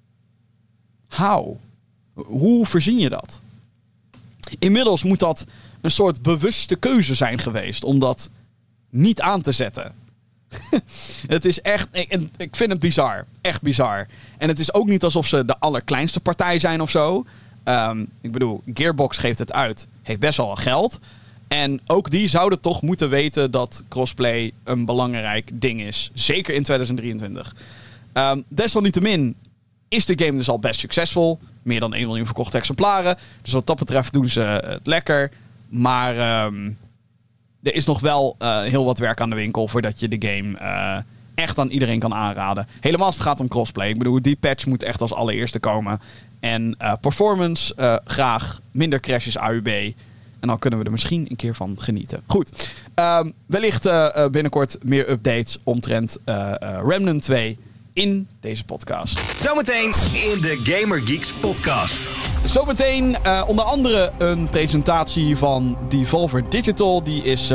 [SPEAKER 2] How? Hoe voorzien je dat? Inmiddels moet dat een soort bewuste keuze zijn geweest om dat niet aan te zetten. Het is echt... Ik vind het bizar. Echt bizar. En het is ook niet alsof ze de allerkleinste partij zijn of zo. Ik bedoel, Gearbox geeft het uit. Heeft best wel wat geld. En ook die zouden toch moeten weten dat crossplay een belangrijk ding is. Zeker in 2023. Desalniettemin is de game dus al best succesvol. Meer dan 1 miljoen verkochte exemplaren. Dus wat dat betreft doen ze het lekker. Maar er is nog wel heel wat werk aan de winkel voordat je de game echt aan iedereen kan aanraden. Helemaal als het gaat om crossplay. Ik bedoel, die patch moet echt als allereerste komen. En performance graag. Minder crashes AUB. En dan kunnen we er misschien een keer van genieten. Goed. Wellicht binnenkort meer updates omtrent Remnant 2 in deze podcast.
[SPEAKER 1] Zometeen in de Gamer Geeks podcast.
[SPEAKER 2] Zometeen onder andere een presentatie van Devolver Digital. Die is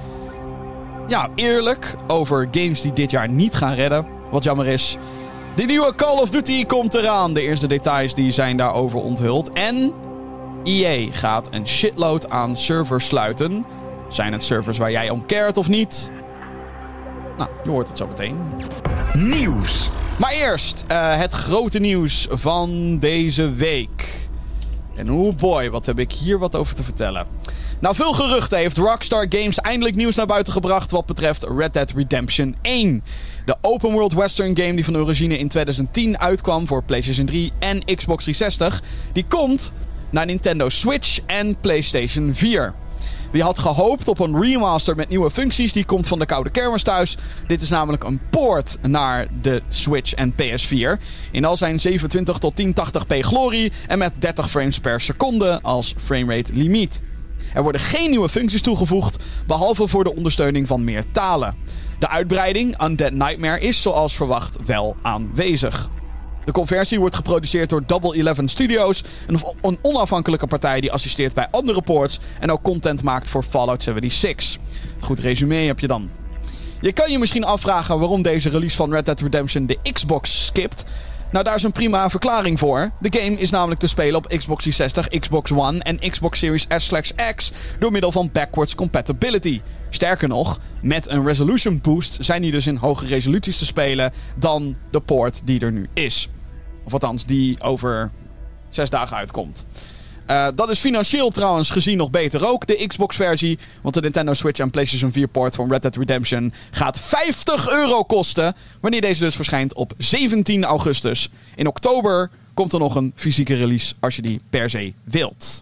[SPEAKER 2] eerlijk over games die dit jaar niet gaan redden. Wat jammer is. De nieuwe Call of Duty komt eraan. De eerste details die zijn daarover onthuld. En EA gaat een shitload aan servers sluiten. Zijn het servers waar jij om caret of niet? Nou, je hoort het zo meteen.
[SPEAKER 1] Nieuws.
[SPEAKER 2] Maar eerst het grote nieuws van deze week. En oh boy, wat heb ik hier wat over te vertellen. Na veel geruchten heeft Rockstar Games eindelijk nieuws naar buiten gebracht wat betreft Red Dead Redemption 1. De open world western game die van origine in 2010 uitkwam voor PlayStation 3 en Xbox 360. Die komt naar Nintendo Switch en PlayStation 4. Wie had gehoopt op een remaster met nieuwe functies, die komt van de koude kermis thuis. Dit is namelijk een poort naar de Switch en PS4. In al zijn 27 tot 1080p glorie en met 30 frames per seconde als framerate limiet. Er worden geen nieuwe functies toegevoegd, behalve voor de ondersteuning van meer talen. De uitbreiding Undead Nightmare is zoals verwacht wel aanwezig. De conversie wordt geproduceerd door Double 11 Studios, een onafhankelijke partij die assisteert bij andere ports en ook content maakt voor Fallout 76. Goed resume heb je dan. Je kan je misschien afvragen waarom deze release van Red Dead Redemption de Xbox skipt. Nou, daar is een prima verklaring voor. De game is namelijk te spelen op Xbox 360, Xbox One en Xbox Series S/X door middel van backwards compatibility. Sterker nog, met een resolution boost zijn die dus in hoge resoluties te spelen dan de port die er nu is. Of althans, die over 6 dagen uitkomt. Dat is financieel trouwens gezien nog beter ook, de Xbox-versie. Want de Nintendo Switch en PlayStation 4-port van Red Dead Redemption gaat €50 kosten. Wanneer deze dus verschijnt op 17 augustus. In oktober komt er nog een fysieke release als je die per se wilt.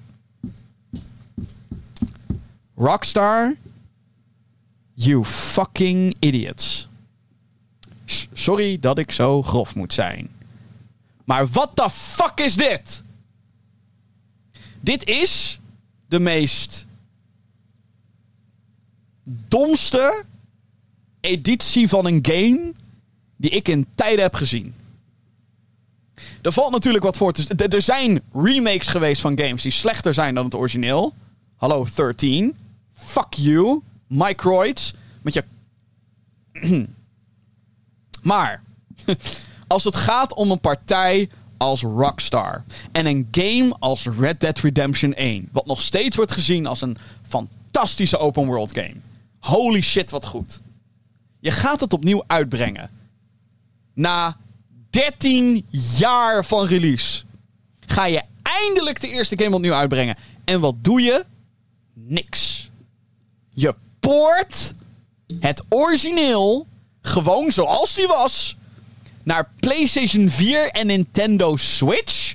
[SPEAKER 2] Rockstar, you fucking idiots. Sorry dat ik zo grof moet zijn. Maar what the fuck is dit? Dit is de meest domste editie van een game die ik in tijden heb gezien. Er valt natuurlijk wat voor te... Er zijn remakes geweest van games die slechter zijn dan het origineel. Hallo 13. Fuck you. Microids. Met je... Maar... als het gaat om een partij als Rockstar en een game als Red Dead Redemption 1, wat nog steeds wordt gezien als een fantastische open world game. Holy shit, wat goed. Je gaat het opnieuw uitbrengen. Na 13 jaar van release ga je eindelijk de eerste game opnieuw uitbrengen. En wat doe je? Niks. Je poort het origineel gewoon zoals die was naar PlayStation 4 en Nintendo Switch.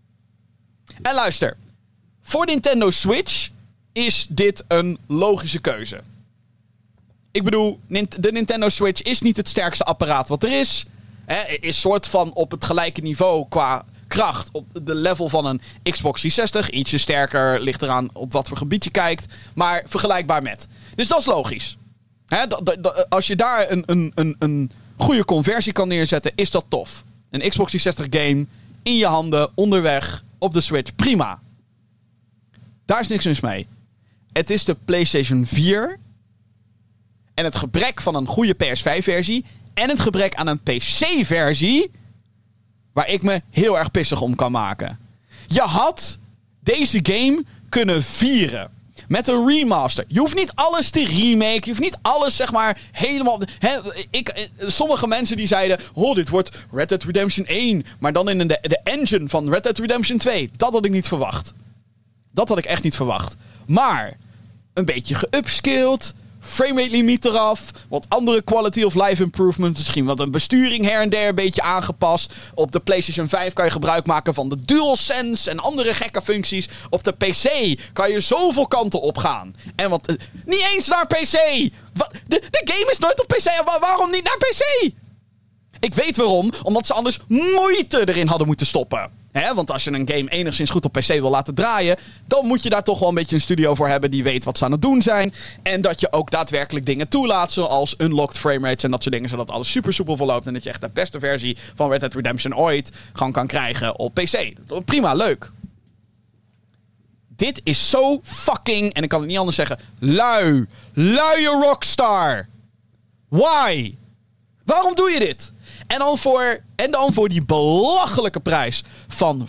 [SPEAKER 2] En luister, voor Nintendo Switch is dit een logische keuze. Ik bedoel, de Nintendo Switch is niet het sterkste apparaat wat er is. Is soort van op het gelijke niveau qua kracht op de level van een Xbox 360. Ietsje sterker, ligt eraan op wat voor gebied je kijkt. Maar vergelijkbaar met. Dus dat is logisch. Als je daar een goede conversie kan neerzetten, is dat tof. Een Xbox 360 game in je handen, onderweg, op de Switch. Prima. Daar is niks mis mee. Het is de PlayStation 4 en het gebrek van een goede PS5-versie en het gebrek aan een PC-versie waar ik me heel erg pissig om kan maken. Je had deze game kunnen vieren met een remaster. Je hoeft niet alles te remake. Je hoeft niet alles, zeg maar, helemaal... Sommige mensen die zeiden... Oh, dit wordt Red Dead Redemption 1. Maar dan in de engine van Red Dead Redemption 2. Dat had ik niet verwacht. Dat had ik echt niet verwacht. Maar een beetje geupskilled. Framerate limiet eraf. Wat andere quality of life improvements. Misschien wat een besturing her en der een beetje aangepast. Op de PlayStation 5 kan je gebruik maken van de DualSense en andere gekke functies. Op de PC kan je zoveel kanten op gaan. En wat... niet eens naar PC! De game is nooit op PC. Waarom niet naar PC? Ik weet waarom. Omdat ze anders moeite erin hadden moeten stoppen. Want als je een game enigszins goed op PC wil laten draaien, dan moet je daar toch wel een beetje een studio voor hebben die weet wat ze aan het doen zijn. En dat je ook daadwerkelijk dingen toelaat, zoals unlocked framerates en dat soort dingen, zodat alles super soepel verloopt en dat je echt de beste versie van Red Dead Redemption ooit gewoon kan krijgen op PC. Prima, leuk. Dit is zo fucking, en ik kan het niet anders zeggen, luie Rockstar. Why? Waarom doe je dit? En dan voor die belachelijke prijs van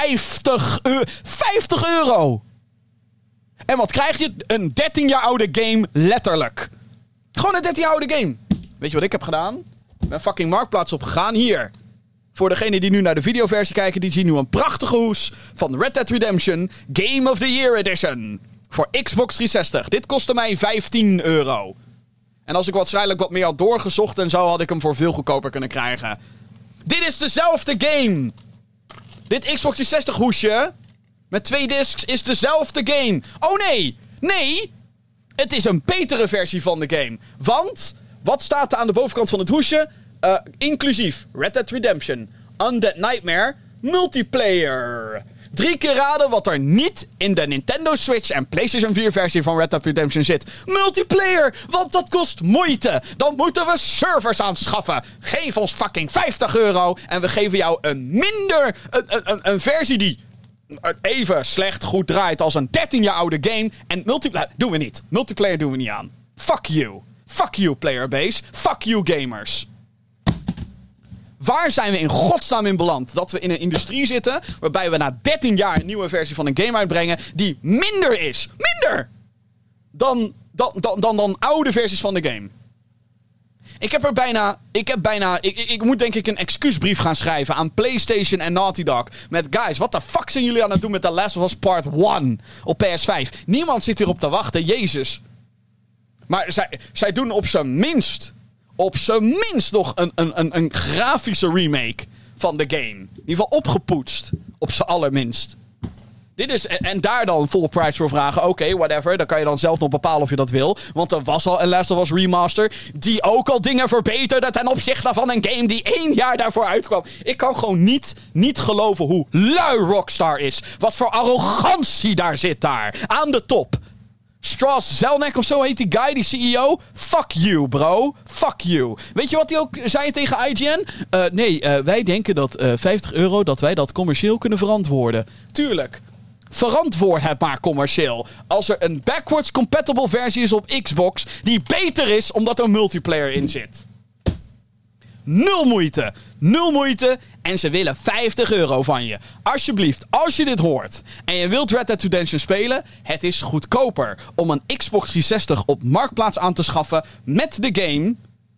[SPEAKER 2] €50. En wat krijg je? Een 13 jaar oude game, letterlijk. Gewoon een 13 jaar oude game. Weet je wat ik heb gedaan? Ik ben fucking Marktplaats opgegaan. Hier. Voor degenen die nu naar de videoversie kijken, die zien nu een prachtige hoes van Red Dead Redemption Game of the Year Edition. Voor Xbox 360. Dit kostte mij €15. En als ik waarschijnlijk wat meer had doorgezocht en zo, had ik hem voor veel goedkoper kunnen krijgen. Dit is dezelfde game. Dit Xbox 360 hoesje met 2 discs is dezelfde game. Oh nee. Nee. Het is een betere versie van de game. Want, wat staat er aan de bovenkant van het hoesje? Inclusief Red Dead Redemption, Undead Nightmare, multiplayer. 3 keer raden wat er niet in de Nintendo Switch en PlayStation 4 versie van Red Dead Redemption zit. Multiplayer, want dat kost moeite. Dan moeten we servers aanschaffen. Geef ons fucking €50 en we geven jou een versie die even slecht goed draait als een 13 jaar oude game. En multiplayer doen we niet. Multiplayer doen we niet aan. Fuck you. Fuck you, playerbase. Fuck you, gamers. Waar zijn we in godsnaam in beland? Dat we in een industrie zitten waarbij we na 13 jaar een nieuwe versie van een game uitbrengen die minder is. Minder! Dan oude versies van de game. Ik moet denk ik een excuusbrief gaan schrijven aan PlayStation en Naughty Dog. Met guys, wat de fuck zijn jullie aan het doen met The Last of Us Part 1 op PS5? Niemand zit hierop te wachten, jezus. Maar zij doen op zijn minst nog een grafische remake van de game. In ieder geval opgepoetst, op zijn allerminst. Dit is, en daar dan full price voor vragen. Oké, whatever. Dan kan je dan zelf nog bepalen of je dat wil. Want er was al een Last of Us remaster. Die ook al dingen verbeterde ten opzichte van een game die 1 jaar daarvoor uitkwam. Ik kan gewoon niet geloven hoe lui Rockstar is. Wat voor arrogantie daar zit daar. Aan de top. Strauss Zelnick of zo heet die guy, die CEO. Fuck you, bro. Fuck you. Weet je wat hij ook zei tegen IGN? Wij denken dat €50, dat wij dat commercieel kunnen verantwoorden. Tuurlijk. Verantwoord het maar commercieel. Als er een backwards compatible versie is op Xbox die beter is omdat er multiplayer in zit. Nul moeite. En ze willen €50 van je. Alsjeblieft, als je dit hoort en je wilt Red Dead Redemption spelen, het is goedkoper om een Xbox 360 op Marktplaats aan te schaffen met de game.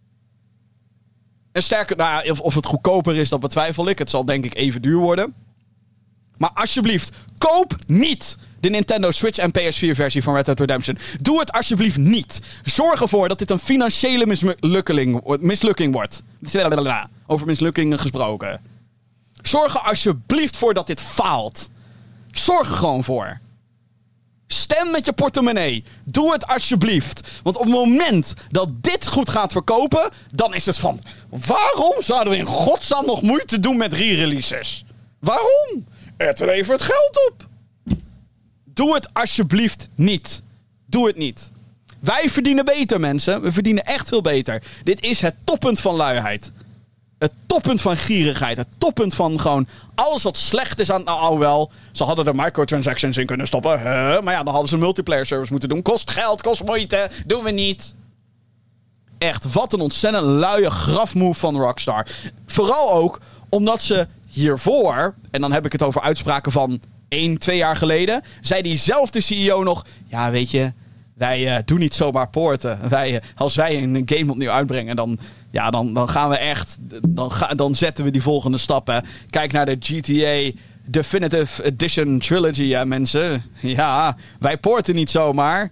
[SPEAKER 2] En sterker, of het goedkoper is, dat betwijfel ik. Het zal denk ik even duur worden. Maar alsjeblieft, koop niet de Nintendo Switch en PS4 versie van Red Dead Redemption. Doe het alsjeblieft niet. Zorg ervoor dat dit een financiële mislukking wordt. Over mislukkingen gesproken. Zorg er alsjeblieft voor dat dit faalt. Zorg er gewoon voor. Stem met je portemonnee. Doe het alsjeblieft. Want op het moment dat dit goed gaat verkopen, dan is het van, waarom zouden we in godsnaam nog moeite doen met re-releases? Waarom? Het levert geld op. Doe het alsjeblieft niet. Doe het niet. Wij verdienen beter, mensen. We verdienen echt veel beter. Dit is het toppunt van luiheid. Het toppunt van gierigheid. Het toppunt van gewoon alles wat slecht is aan... Nou, wel, ze hadden er microtransactions in kunnen stoppen. Maar ja, dan hadden ze een multiplayer service moeten doen. Kost geld, kost moeite. Doen we niet. Echt, wat een ontzettend luie grafmove van Rockstar. Vooral ook omdat ze hiervoor... En dan heb ik het over uitspraken van 1-2 jaar geleden. Zei diezelfde CEO nog... Ja, weet je... Wij doen niet zomaar poorten. Als wij een game opnieuw uitbrengen, dan gaan we echt... Dan zetten we die volgende stappen. Kijk naar de GTA Definitive Edition Trilogy, hè, mensen. Ja, wij poorten niet zomaar.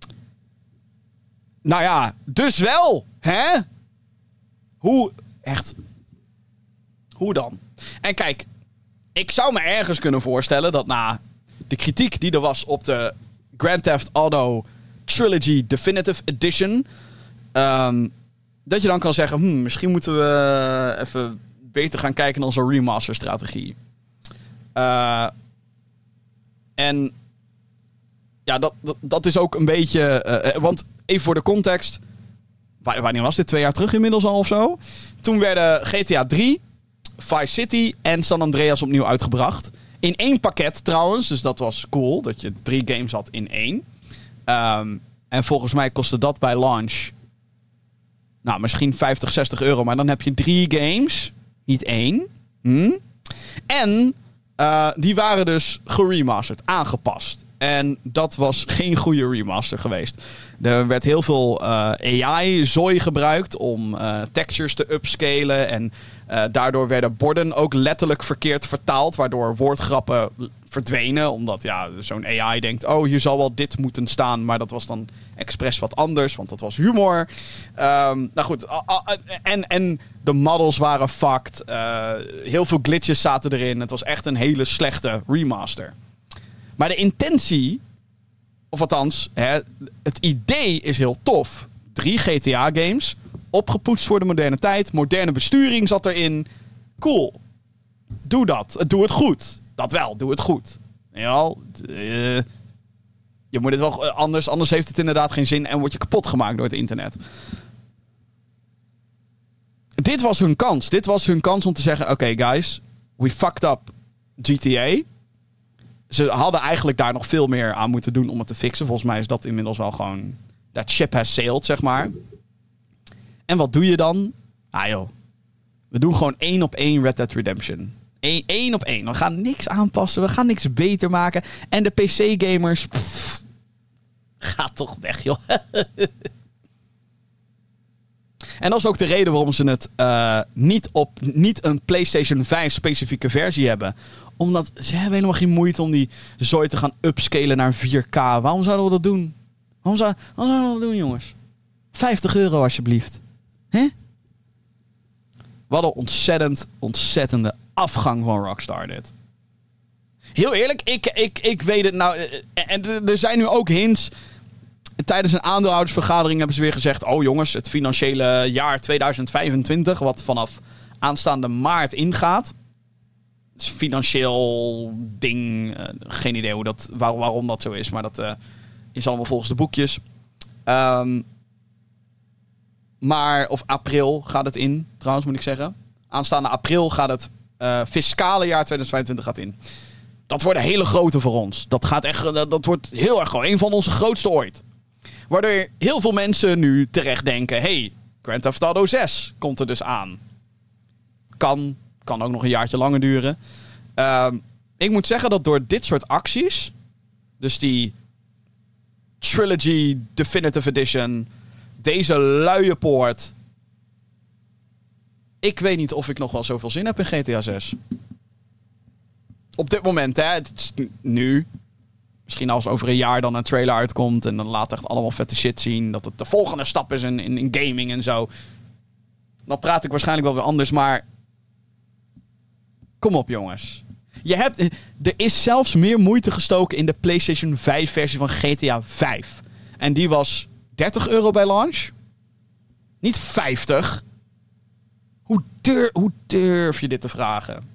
[SPEAKER 2] Nou ja, dus wel, hè? Hoe dan? En kijk, ik zou me ergens kunnen voorstellen dat na de kritiek die er was op de Grand Theft Auto Trilogy Definitive Edition, dat je dan kan zeggen, misschien moeten we even beter gaan kijken naar onze remaster strategie. En ja, dat is ook een beetje... want even voor de context, wanneer was dit? 2 jaar terug inmiddels al of zo? Toen werden GTA 3, Vice City en San Andreas opnieuw uitgebracht. In 1 pakket trouwens, dus dat was cool, dat je 3 games had in 1. En volgens mij kostte dat bij launch... Nou, misschien €50-60. Maar dan heb je 3 games. Niet 1. En die waren dus geremasterd. Aangepast. En dat was geen goede remaster geweest. Er werd heel veel AI-zooi gebruikt om textures te upscalen. En daardoor werden borden ook letterlijk verkeerd vertaald. Waardoor woordgrappen verdwenen. Omdat zo'n AI denkt... Oh, hier zal wel dit moeten staan. Maar dat was dan expres wat anders. Want dat was humor. Nou goed. En de models waren fucked. Heel veel glitches zaten erin. Het was echt een hele slechte remaster. Maar de intentie... Of althans, het idee is heel tof. 3 GTA-games. Opgepoetst voor de moderne tijd. Moderne besturing zat erin. Cool. Doe dat. Doe het goed. Dat wel, doe het goed. Ja, je moet het wel anders heeft het inderdaad geen zin en word je kapot gemaakt door het internet. Dit was hun kans. Dit was hun kans om te zeggen, oké, guys, we fucked up GTA. Ze hadden eigenlijk daar nog veel meer aan moeten doen om het te fixen. Volgens mij is dat inmiddels wel gewoon... That ship has sailed, zeg maar. En wat doe je dan? Ah joh. We doen gewoon 1-op-1 Red Dead Redemption. 1-op-1. We gaan niks aanpassen. We gaan niks beter maken. En de PC-gamers... gaat toch weg, joh. En dat is ook de reden waarom ze het niet een PlayStation 5 specifieke versie hebben. Omdat ze hebben helemaal geen moeite om die zooi te gaan upscalen naar 4K. Waarom zouden we dat doen? Waarom zouden we dat doen, jongens? €50 alsjeblieft. Hè? Wat een ontzettende afgang van Rockstar dit. Heel eerlijk, ik weet het nou... En er zijn nu ook hints... Tijdens een aandeelhoudersvergadering hebben ze weer gezegd... Oh jongens, het financiële jaar 2025... wat vanaf aanstaande maart ingaat... is een financieel ding... geen idee waarom dat zo is... maar dat is allemaal volgens de boekjes. Of april gaat het in... trouwens moet ik zeggen. Aanstaande april gaat het fiscale jaar 2025 gaat in. Dat wordt een hele grote voor ons. Dat wordt heel erg groot. Een van onze grootste ooit. Waardoor heel veel mensen nu terecht denken... Hey, Grand Theft Auto 6 komt er dus aan. Kan ook nog een jaartje langer duren. Ik moet zeggen dat door dit soort acties... Dus die Trilogy Definitive Edition... Deze luie poort... Ik weet niet of ik nog wel zoveel zin heb in GTA 6. Op dit moment, hè. Het is nu... Misschien als over een jaar dan een trailer uitkomt... en dan laat echt allemaal vette shit zien... dat het de volgende stap is in gaming en zo. Dan praat ik waarschijnlijk wel weer anders, maar... Kom op, jongens. Er is zelfs meer moeite gestoken... in de PlayStation 5 versie van GTA 5. En die was €30 bij launch. Niet 50. Hoe durf je dit te vragen?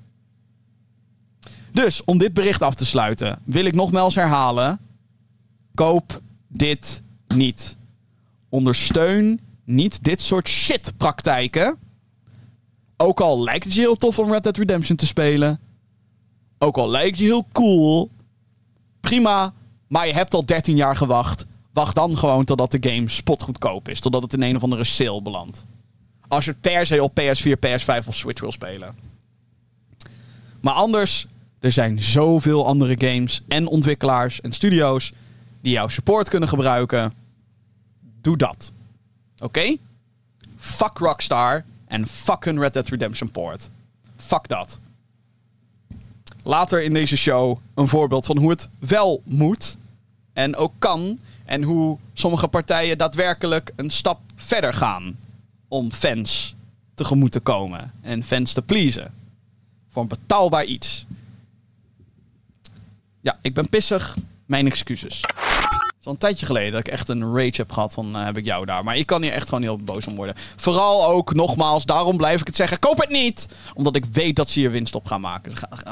[SPEAKER 2] Dus, om dit bericht af te sluiten... wil ik nogmaals herhalen... koop dit niet. Ondersteun niet dit soort shitpraktijken. Ook al lijkt het je heel tof om Red Dead Redemption te spelen... ook al lijkt je heel cool... prima, maar je hebt al 13 jaar gewacht. Wacht dan gewoon totdat de game spotgoedkoop is. Totdat het in een of andere sale belandt. Als je het per se op PS4, PS5 of Switch wil spelen. Maar anders... Er zijn zoveel andere games en ontwikkelaars en studio's die jouw support kunnen gebruiken. Doe dat. Oké? Fuck Rockstar en fuck hun Red Dead Redemption port. Fuck dat. Later in deze show een voorbeeld van hoe het wel moet en ook kan. En hoe sommige partijen daadwerkelijk een stap verder gaan om fans tegemoet te komen en fans te pleasen. Voor een betaalbaar iets. Ja, ik ben pissig. Mijn excuses. Het is al een tijdje geleden dat ik echt een rage heb gehad van heb ik jou daar. Maar ik kan hier echt gewoon heel boos om worden. Vooral ook, nogmaals, daarom blijf ik het zeggen. Koop het niet! Omdat ik weet dat ze hier winst op gaan maken.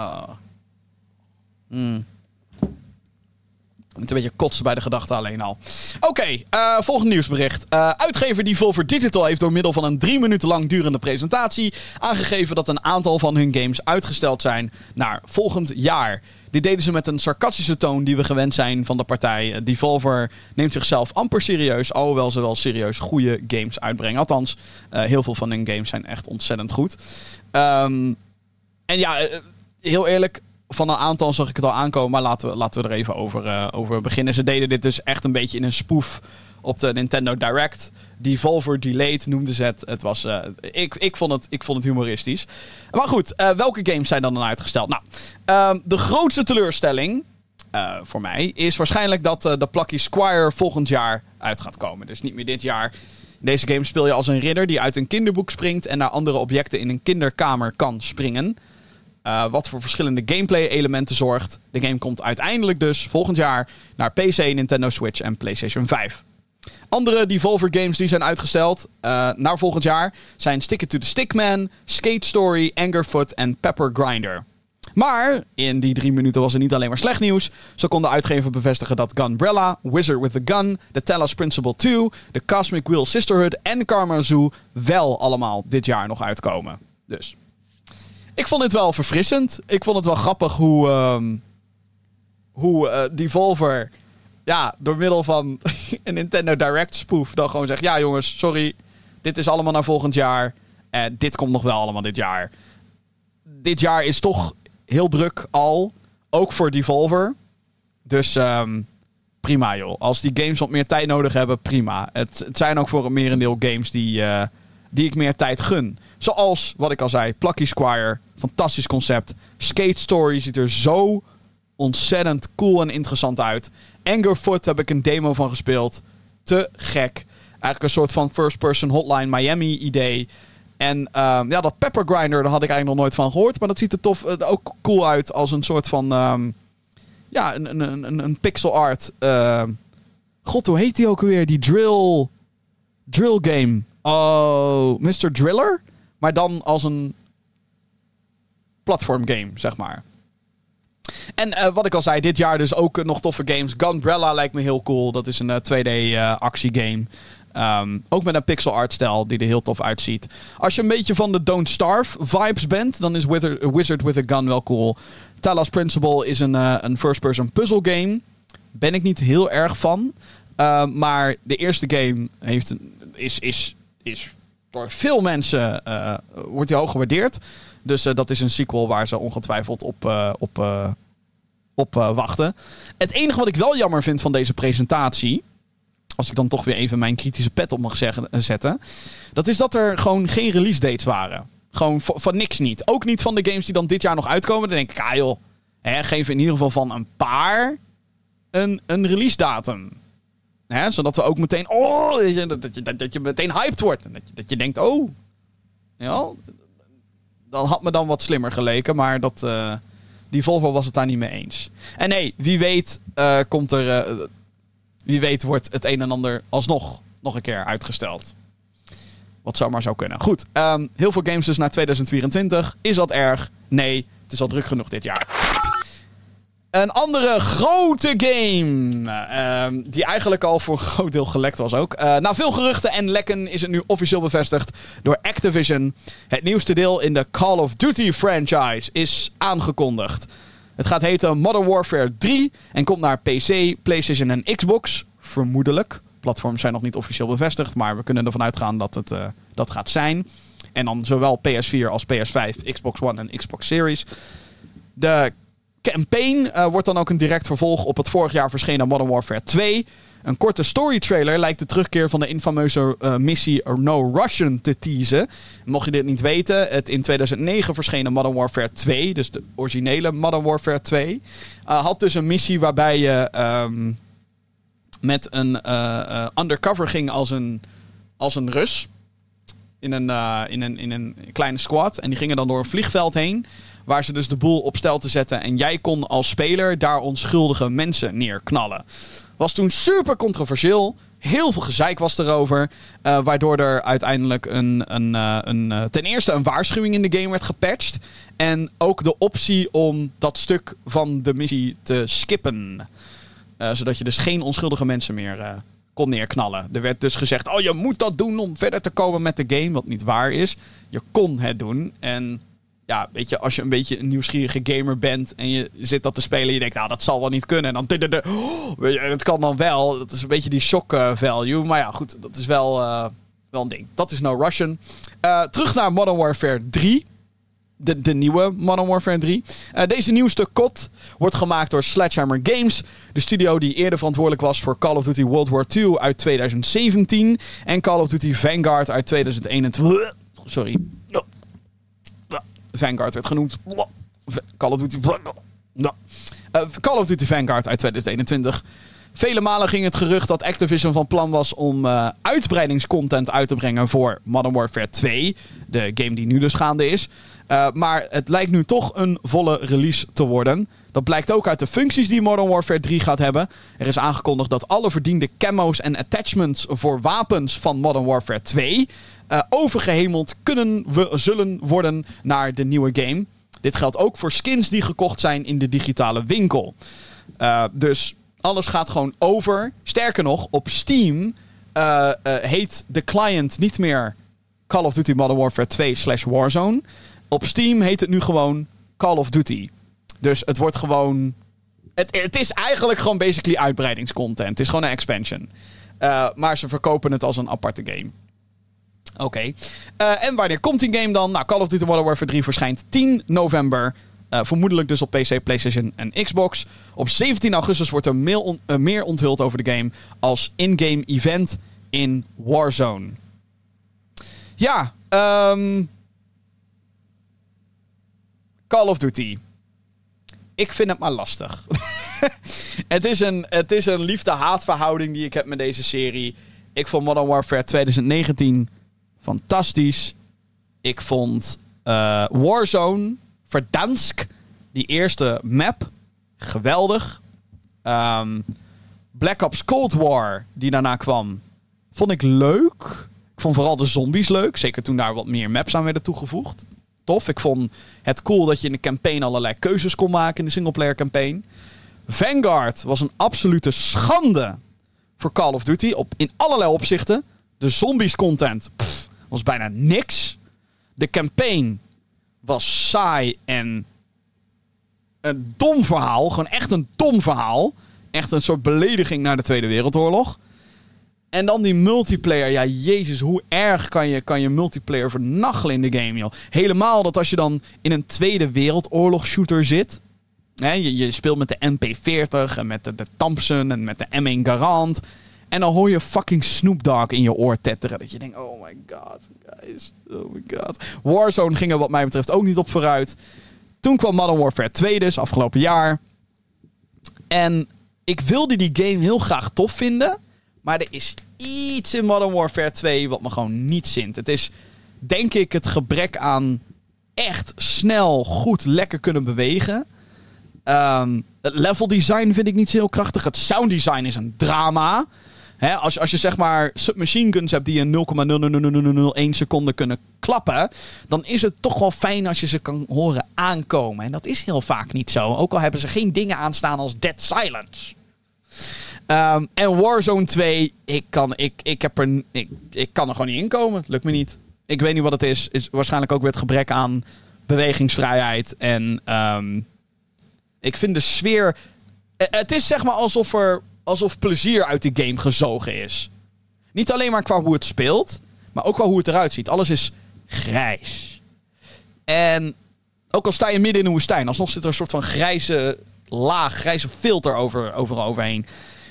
[SPEAKER 2] Ik moet een beetje kotsen bij de gedachte alleen al. Oké, volgend nieuwsbericht. Uitgever Devolver Digital heeft door middel van een 3 minuten lang durende presentatie aangegeven dat een aantal van hun games uitgesteld zijn naar volgend jaar. Dit deden ze met een sarcastische toon die we gewend zijn van de partij. Devolver neemt zichzelf amper serieus, alhoewel ze wel serieus goede games uitbrengen. Althans, heel veel van hun games zijn echt ontzettend goed. En ja, heel eerlijk... Van een aantal zag ik het al aankomen, maar laten we er even over beginnen. Ze deden dit dus echt een beetje in een spoef op de Nintendo Direct. Devolver Delayed noemden ze het. Het was, ik vond het humoristisch. Maar goed, welke games zijn dan uitgesteld? Nou, de grootste teleurstelling voor mij is waarschijnlijk dat de Plucky Squire volgend jaar uit gaat komen. Dus niet meer dit jaar. In deze game speel je als een ridder die uit een kinderboek springt en naar andere objecten in een kinderkamer kan springen. Wat voor verschillende gameplay-elementen zorgt. De game komt uiteindelijk dus volgend jaar naar PC, Nintendo Switch en PlayStation 5. Andere Devolver games die zijn uitgesteld naar volgend jaar zijn Stick It to the Stickman, Skate Story, Angerfoot en Pepper Grinder. Maar in die 3 minuten was er niet alleen maar slecht nieuws. Zo kon de uitgever bevestigen dat Gunbrella, Wizard with the Gun, The Talos Principle 2, The Cosmic Wheel Sisterhood en Karma Zoo wel allemaal dit jaar nog uitkomen. Dus... Ik vond dit wel verfrissend. Ik vond het wel grappig hoe Devolver... Ja, door middel van een Nintendo Direct spoof dan gewoon zegt... Ja jongens, sorry. Dit is allemaal naar volgend jaar. Dit komt nog wel allemaal dit jaar. Dit jaar is toch heel druk al. Ook voor Devolver. Dus prima joh. Als die games wat meer tijd nodig hebben, prima. Het zijn ook voor een merendeel games die ik meer tijd gun. Zoals, wat ik al zei, Plucky Squire. Fantastisch concept. Skate Story ziet er zo ontzettend cool en interessant uit. Angerfoot heb ik een demo van gespeeld. Te gek. Eigenlijk een soort van first-person Hotline Miami idee. En dat Pepper Grinder, daar had ik eigenlijk nog nooit van gehoord. Maar dat ziet er ook cool uit als een soort van... een pixel art. God, hoe heet die ook alweer? Die drill game. Oh, Mr. Driller? Maar dan als een platform game, zeg maar. En wat ik al zei, dit jaar dus ook nog toffe games. Gunbrella lijkt me heel cool. Dat is een 2D actiegame. Ook met een pixel art stijl die er heel tof uitziet. Als je een beetje van de Don't Starve vibes bent, dan is Wizard with a Gun wel cool. Talos Principle is een first-person puzzle game. Ben ik niet heel erg van. Maar de eerste game is door veel mensen wordt die hoog gewaardeerd. Dus dat is een sequel waar ze ongetwijfeld op wachten. Het enige wat ik wel jammer vind van deze presentatie, als ik dan toch weer even mijn kritische pet op mag zetten, dat is dat er gewoon geen release dates waren. Gewoon van niks niet. Ook niet van de games die dan dit jaar nog uitkomen. Dan denk ik, joh, geef in ieder geval van een paar een release datum. Zodat we ook meteen, dat je meteen hyped wordt. En dat je denkt, ja, dan had me dan wat slimmer geleken. Maar die Volvo was het daar niet mee eens. En nee, wie weet wie weet wordt het een en ander alsnog nog een keer uitgesteld. Wat zomaar zou kunnen. Goed, heel veel games dus naar 2024. Is dat erg? Nee, het is al druk genoeg dit jaar. Een andere grote game, die eigenlijk al voor een groot deel gelekt was ook. Na veel geruchten en lekken is het nu officieel bevestigd door Activision. Het nieuwste deel in de Call of Duty franchise is aangekondigd. Het gaat heten Modern Warfare 3 en komt naar PC, PlayStation en Xbox. Vermoedelijk. Platforms zijn nog niet officieel bevestigd, maar we kunnen ervan uitgaan dat het dat gaat zijn. En dan zowel PS4 als PS5, Xbox One en Xbox Series. De campaign wordt dan ook een direct vervolg op het vorig jaar verschenen Modern Warfare 2. Een korte story trailer lijkt de terugkeer van de infameuze missie No Russian te teasen. Mocht je dit niet weten, het in 2009 verschenen Modern Warfare 2, dus de originele Modern Warfare 2, had dus een missie waarbij je met een undercover ging als een Rus in een kleine squad. En die gingen dan door een vliegveld heen, waar ze dus de boel op stel te zetten. En jij kon als speler daar onschuldige mensen neerknallen. Was toen super controversieel. Heel veel gezeik was erover. Waardoor er uiteindelijk ten eerste een waarschuwing in de game werd gepatcht. En ook de optie om dat stuk van de missie te skippen. Zodat je dus geen onschuldige mensen meer kon neerknallen. Er werd dus gezegd, je moet dat doen om verder te komen met de game. Wat niet waar is. Je kon het doen. En ja, weet je, als je een beetje een nieuwsgierige gamer bent en je zit dat te spelen en je denkt, dat zal wel niet kunnen. En dan, het kan dan wel. Dat is een beetje die shock value. Maar ja, goed, dat is wel een ding. Dat is No Russian. Terug naar Modern Warfare 3. De nieuwe Modern Warfare 3. Deze nieuwste COD wordt gemaakt door Sledgehammer Games. De studio die eerder verantwoordelijk was voor Call of Duty World War II uit 2017. En Call of Duty Vanguard uit 2021. Sorry. Vanguard werd genoemd. Call of Duty Vanguard uit 2021. Vele malen ging het gerucht dat Activision van plan was om uitbreidingscontent uit te brengen voor Modern Warfare 2. De game die nu dus gaande is. Maar het lijkt nu toch een volle release te worden. Dat blijkt ook uit de functies die Modern Warfare 3 gaat hebben. Er is aangekondigd dat alle verdiende camo's en attachments voor wapens van Modern Warfare 2... overgehemeld zullen worden naar de nieuwe game. Dit geldt ook voor skins die gekocht zijn in de digitale winkel. Dus alles gaat gewoon over. Sterker nog, op Steam heet de client niet meer Call of Duty Modern Warfare 2 /Warzone. Op Steam heet het nu gewoon Call of Duty. Dus het wordt gewoon... Het is eigenlijk gewoon basically uitbreidingscontent. Het is gewoon een expansion. Maar ze verkopen het als een aparte game. Oké. En wanneer komt die game dan? Nou, Call of Duty Modern Warfare 3 verschijnt 10 november. Vermoedelijk dus op PC, PlayStation en Xbox. Op 17 augustus wordt er meer onthuld over de game als in-game event in Warzone. Ja, Call of Duty. Ik vind het maar lastig. Het is een liefde-haatverhouding die ik heb met deze serie. Ik vond Modern Warfare 2019 fantastisch. Ik vond Warzone, Verdansk, die eerste map, geweldig. Black Ops Cold War, die daarna kwam, vond ik leuk. Ik vond vooral de zombies leuk. Zeker toen daar wat meer maps aan werden toegevoegd. Tof. Ik vond het cool dat je in de campaign allerlei keuzes kon maken in de singleplayer campaign. Vanguard was een absolute schande voor Call of Duty. In allerlei opzichten. De zombies content was bijna niks. De campaign was saai en een dom verhaal. Gewoon echt een dom verhaal. Echt een soort belediging naar de Tweede Wereldoorlog. En dan die multiplayer. Ja, jezus, hoe erg kan je multiplayer vernachelen in de game, joh. Helemaal dat als je dan in een Tweede Wereldoorlog shooter zit. Hè, je speelt met de MP40 en met de Thompson en met de M1 Garand. En dan hoor je fucking Snoop Dogg in je oor tetteren. Dat je denkt, oh my god, guys. Oh my god. Warzone ging er wat mij betreft ook niet op vooruit. Toen kwam Modern Warfare 2 dus, afgelopen jaar. En ik wilde die game heel graag tof vinden. Maar er is iets in Modern Warfare 2 wat me gewoon niet zint. Het is, denk ik, het gebrek aan echt snel, goed, lekker kunnen bewegen. Het level design vind ik niet zo heel krachtig. Het sound design is een drama. Hè, als je zeg maar submachine guns hebt die in 0,00001 seconde kunnen klappen, dan is het toch wel fijn als je ze kan horen aankomen. En dat is heel vaak niet zo. Ook al hebben ze geen dingen aanstaan als Dead Silence. En Warzone 2, ik kan er gewoon niet in komen. Lukt me niet. Ik weet niet wat het is. Is waarschijnlijk ook weer het gebrek aan bewegingsvrijheid. En ik vind de sfeer. Het is zeg maar alsof plezier uit die game gezogen is. Niet alleen maar qua hoe het speelt, maar ook qua hoe het eruit ziet. Alles is grijs. En ook al sta je midden in een woestijn, alsnog zit er een soort van grijze filter overheen.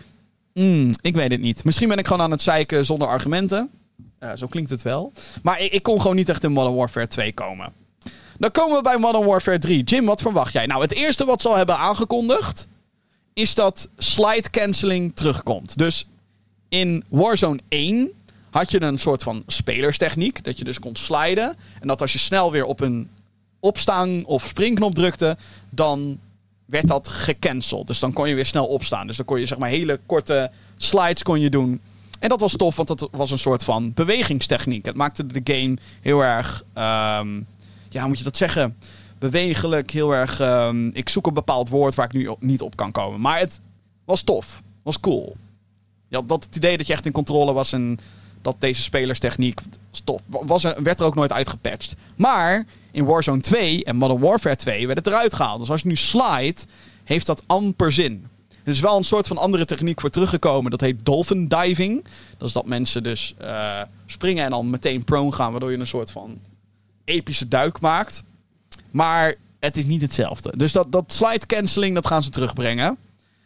[SPEAKER 2] Ik weet het niet. Misschien ben ik gewoon aan het zeiken zonder argumenten. Zo klinkt het wel. Maar ik kon gewoon niet echt in Modern Warfare 2 komen. Dan komen we bij Modern Warfare 3. Jim, wat verwacht jij? Nou, het eerste wat ze al hebben aangekondigd is dat slide cancelling terugkomt. Dus in Warzone 1 had je een soort van spelerstechniek. Dat je dus kon sliden. En dat als je snel weer op een opstaan of springknop drukte, dan werd dat gecanceld. Dus dan kon je weer snel opstaan. Dus dan kon je zeg maar hele korte slides kon je doen. En dat was tof, want dat was een soort van bewegingstechniek. Het maakte de game heel erg, hoe moet je dat zeggen? Bewegelijk, heel erg. Ik zoek een bepaald woord waar ik nu niet op kan komen. Maar het was tof. Was cool. Je had het idee dat je echt in controle was en dat deze spelerstechniek was tof. Werd er ook nooit uitgepatcht. Maar in Warzone 2 en Modern Warfare 2 werd het eruit gehaald. Dus als je nu slide, heeft dat amper zin. Er is wel een soort van andere techniek voor teruggekomen. Dat heet dolphin diving. Dat is dat mensen dus springen en dan meteen prone gaan, waardoor je een soort van epische duik maakt. Maar het is niet hetzelfde. Dus dat slide cancelling, dat gaan ze terugbrengen.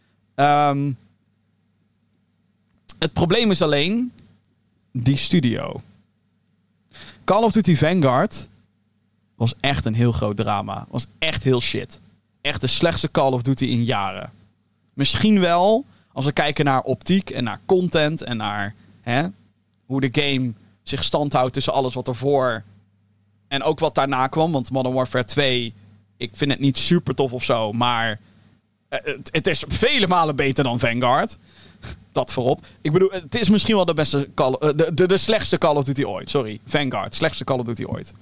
[SPEAKER 2] Het probleem is alleen die studio. Call of Duty Vanguard was echt een heel groot drama. Was echt heel shit. Echt de slechtste Call of Duty in jaren. Misschien wel, als we kijken naar optiek en naar content en naar hoe de game zich standhoudt tussen alles wat ervoor en ook wat daarna kwam. Want Modern Warfare 2, ik vind het niet super tof of zo, maar het is vele malen beter dan Vanguard. Dat voorop. Ik bedoel, het is misschien wel de beste de slechtste Call of Duty ooit. Sorry, Vanguard. Slechtste Call of Duty ooit.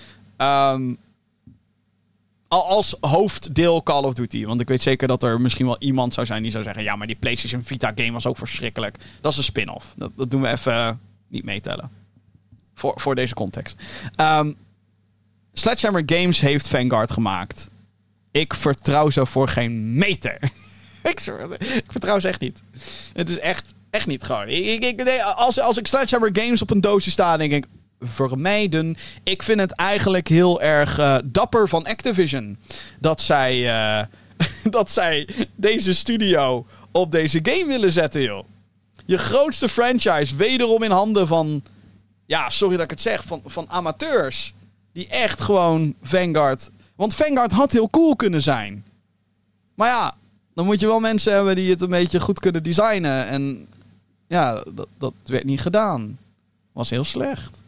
[SPEAKER 2] Als hoofddeel Call of Duty. Want ik weet zeker dat er misschien wel iemand zou zijn die zou zeggen, ja, maar die PlayStation Vita game was ook verschrikkelijk. Dat is een spin-off. Dat doen we even niet meetellen. Voor deze context. Sledgehammer Games heeft Vanguard gemaakt. Ik vertrouw ze voor geen meter. Ik vertrouw ze echt niet. Het is echt niet gewoon. Als ik Sledgehammer Games op een doosje sta, denk ik, vermijden. Ik vind het eigenlijk heel erg dapper van Activision dat zij deze studio op deze game willen zetten, joh. Je grootste franchise wederom in handen van... Ja, sorry dat ik het zeg. Van amateurs. Die echt gewoon Vanguard... Want Vanguard had heel cool kunnen zijn. Maar ja, dan moet je wel mensen hebben die het een beetje goed kunnen designen. En ja, dat werd niet gedaan. Was heel slecht.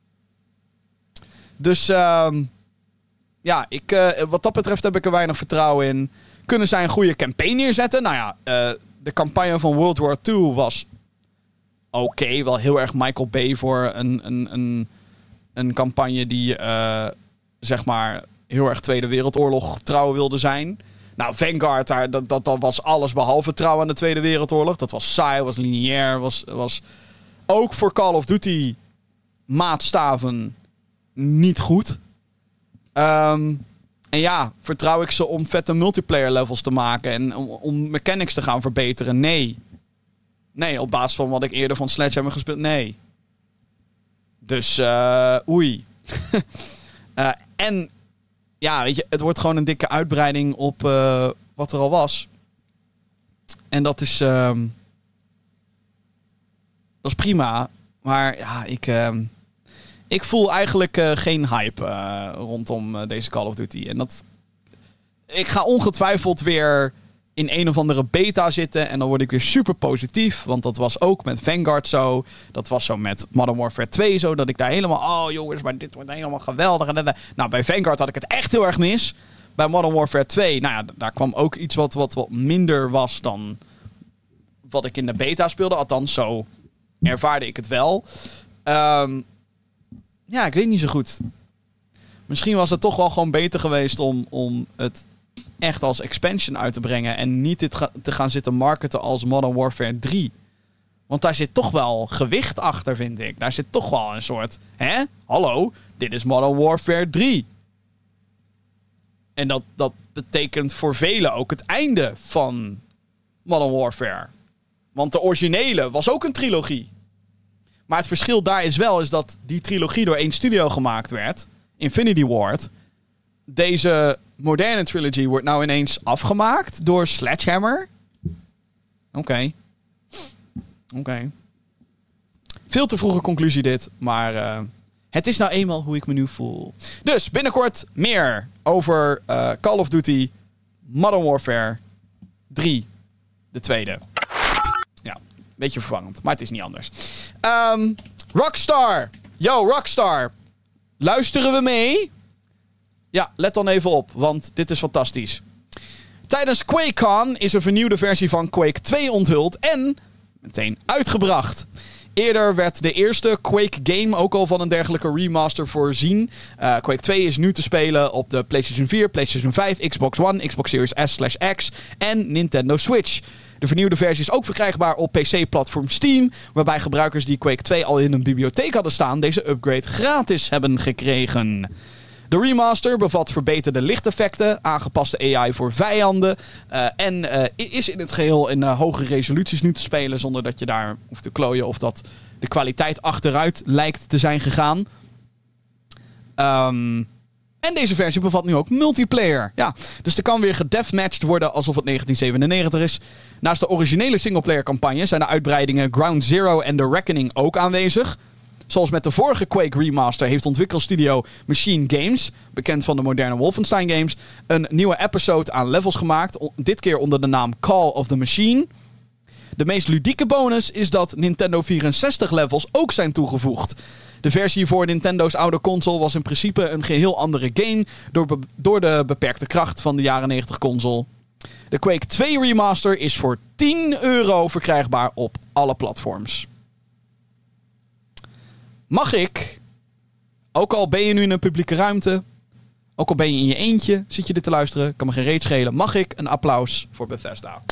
[SPEAKER 2] Dus ja, wat dat betreft heb ik er weinig vertrouwen in. Kunnen zij een goede campaign neerzetten? Nou ja, de campagne van World War II was oké. Wel heel erg Michael Bay voor een campagne die zeg maar heel erg Tweede Wereldoorlog trouw wilde zijn. Nou, Vanguard, dat was alles behalve trouw aan de Tweede Wereldoorlog. Dat was saai, was lineair, was ook voor Call of Duty maatstaven niet goed. En ja, vertrouw ik ze om vette multiplayer levels te maken en om mechanics te gaan verbeteren? Nee. Nee, op basis van wat ik eerder van Sledgehammer gespeeld, nee. Dus, oei. En ja, weet je, het wordt gewoon een dikke uitbreiding op wat er al was. En dat is prima. Maar ja, ik voel eigenlijk geen hype rondom deze Call of Duty. En ik ga ongetwijfeld weer in een of andere beta zitten. En dan word ik weer super positief. Want dat was ook met Vanguard zo. Dat was zo met Modern Warfare 2 zo. Dat ik daar helemaal... Oh jongens, maar dit wordt helemaal geweldig. Nou, bij Vanguard had ik het echt heel erg mis. Bij Modern Warfare 2, nou ja, daar kwam ook iets wat minder was dan wat ik in de beta speelde. Althans, zo ervaarde ik het wel. Ja, ik weet niet zo goed. Misschien was het toch wel gewoon beter geweest om het echt als expansion uit te brengen. En niet dit te gaan zitten marketen als Modern Warfare 3. Want daar zit toch wel gewicht achter, vind ik. Daar zit toch wel een soort... Hè? Hallo, dit is Modern Warfare 3. En dat betekent voor velen ook het einde van Modern Warfare. Want de originele was ook een trilogie. Maar het verschil daar is dat die trilogie door één studio gemaakt werd. Infinity Ward. Deze moderne trilogy wordt nou ineens afgemaakt door Sledgehammer. Oké. Veel te vroege conclusie dit, maar het is nou eenmaal hoe ik me nu voel. Dus binnenkort meer over Call of Duty Modern Warfare 3, de tweede. Ja, beetje verwarrend, maar het is niet anders. Rockstar. Yo, Rockstar. Luisteren we mee? Ja, let dan even op, want dit is fantastisch. Tijdens QuakeCon is een vernieuwde versie van Quake 2 onthuld en meteen uitgebracht. Eerder werd de eerste Quake game ook al van een dergelijke remaster voorzien. Quake 2 is nu te spelen op de PlayStation 4, PlayStation 5, Xbox One, Xbox Series S/X en Nintendo Switch. De vernieuwde versie is ook verkrijgbaar op PC-platform Steam, waarbij gebruikers die Quake 2 al in hun bibliotheek hadden staan deze upgrade gratis hebben gekregen. De remaster bevat verbeterde lichteffecten, aangepaste AI voor vijanden en is in het geheel in hoge resoluties nu te spelen zonder dat je daar hoeft te klooien of dat de kwaliteit achteruit lijkt te zijn gegaan. En deze versie bevat nu ook multiplayer. Ja, dus er kan weer gedeathmatched worden alsof het 1997 is. Naast de originele singleplayer campagne zijn de uitbreidingen Ground Zero en The Reckoning ook aanwezig. Zoals met de vorige Quake remaster heeft ontwikkelstudio Machine Games, bekend van de moderne Wolfenstein games, een nieuwe episode aan levels gemaakt. Dit keer onder de naam Call of the Machine. De meest ludieke bonus is dat Nintendo 64 levels ook zijn toegevoegd. De versie voor Nintendo's oude console was in principe een geheel andere game door de beperkte kracht van de jaren 90 console. De Quake 2 remaster is voor €10 verkrijgbaar op alle platforms. Mag ik, ook al ben je nu in een publieke ruimte, ook al ben je in je eentje, zit je dit te luisteren, kan me geen reet schelen, mag ik een applaus voor Bethesda?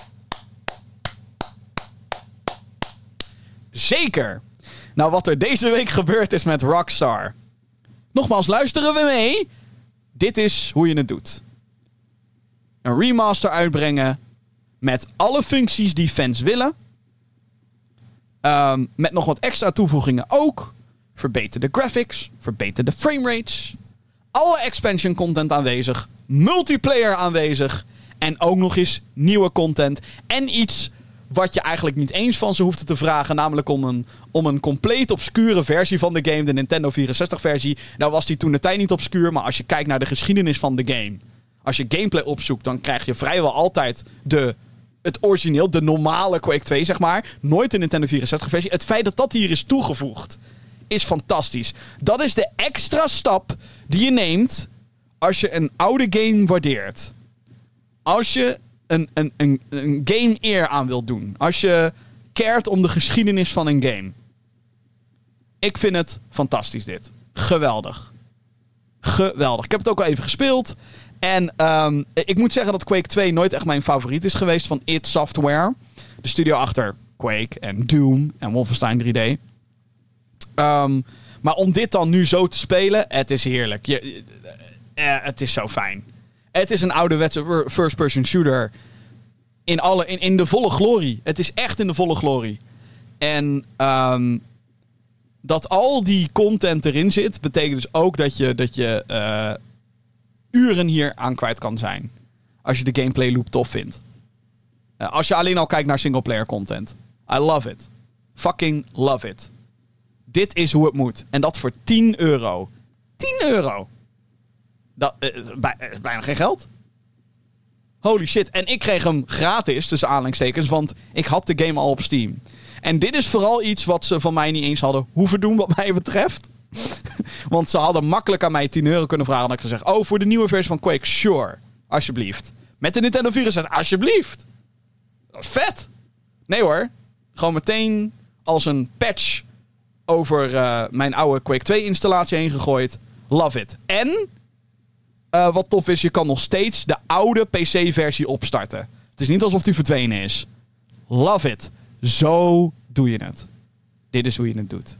[SPEAKER 2] Zeker! Nou, wat er deze week gebeurd is met Rockstar. Nogmaals, luisteren we mee? Dit is hoe je het doet. Een remaster uitbrengen met alle functies die fans willen. Met nog wat extra toevoegingen ook. verbeterde graphics, verbeterde framerates, alle expansion content aanwezig, multiplayer aanwezig en ook nog eens nieuwe content en iets wat je eigenlijk niet eens van ze hoefde te vragen, namelijk om een compleet obscure versie van de game, de Nintendo 64 versie. Nou was die toen de tijd niet obscuur, maar als je kijkt naar de geschiedenis van de game, als je gameplay opzoekt, dan krijg je vrijwel altijd het origineel, de normale Quake 2, zeg maar. Nooit de Nintendo 64 versie. Het feit dat dat hier is toegevoegd, is fantastisch. Dat is de extra stap die je neemt als je een oude game waardeert. Als je een game eer aan wilt doen. Als je cared om de geschiedenis van een game. Ik vind het fantastisch dit. Geweldig. Geweldig. Ik heb het ook al even gespeeld. En ik moet zeggen dat Quake 2 nooit echt mijn favoriet is geweest van id Software. De studio achter Quake en Doom en Wolfenstein 3D. Maar om dit dan nu zo te spelen, het is heerlijk. Het is zo fijn. Het is een ouderwetse first-person shooter in de volle glorie. Het is echt in de volle glorie. En dat al die content erin zit, betekent dus ook dat je uren hier aan kwijt kan zijn. Als je de gameplay loop tof vindt. Als je alleen al kijkt naar singleplayer content. I love it. Fucking love it. Dit is hoe het moet. En dat voor €10. €10! Dat is bijna geen geld. Holy shit. En ik kreeg hem gratis, tussen aanhalingstekens, want ik had de game al op Steam. En dit is vooral iets wat ze van mij niet eens hadden hoeven doen, wat mij betreft. Want ze hadden makkelijk aan mij €10 kunnen vragen. En ik gezegd, voor de nieuwe versie van Quake, sure. Alsjeblieft. Met de Nintendo 64, alsjeblieft. Dat is vet. Nee hoor. Gewoon meteen als een patch over mijn oude Quake 2 installatie heen gegooid. Love it. En wat tof is, je kan nog steeds de oude PC-versie opstarten. Het is niet alsof die verdwenen is. Love it. Zo doe je het. Dit is hoe je het doet.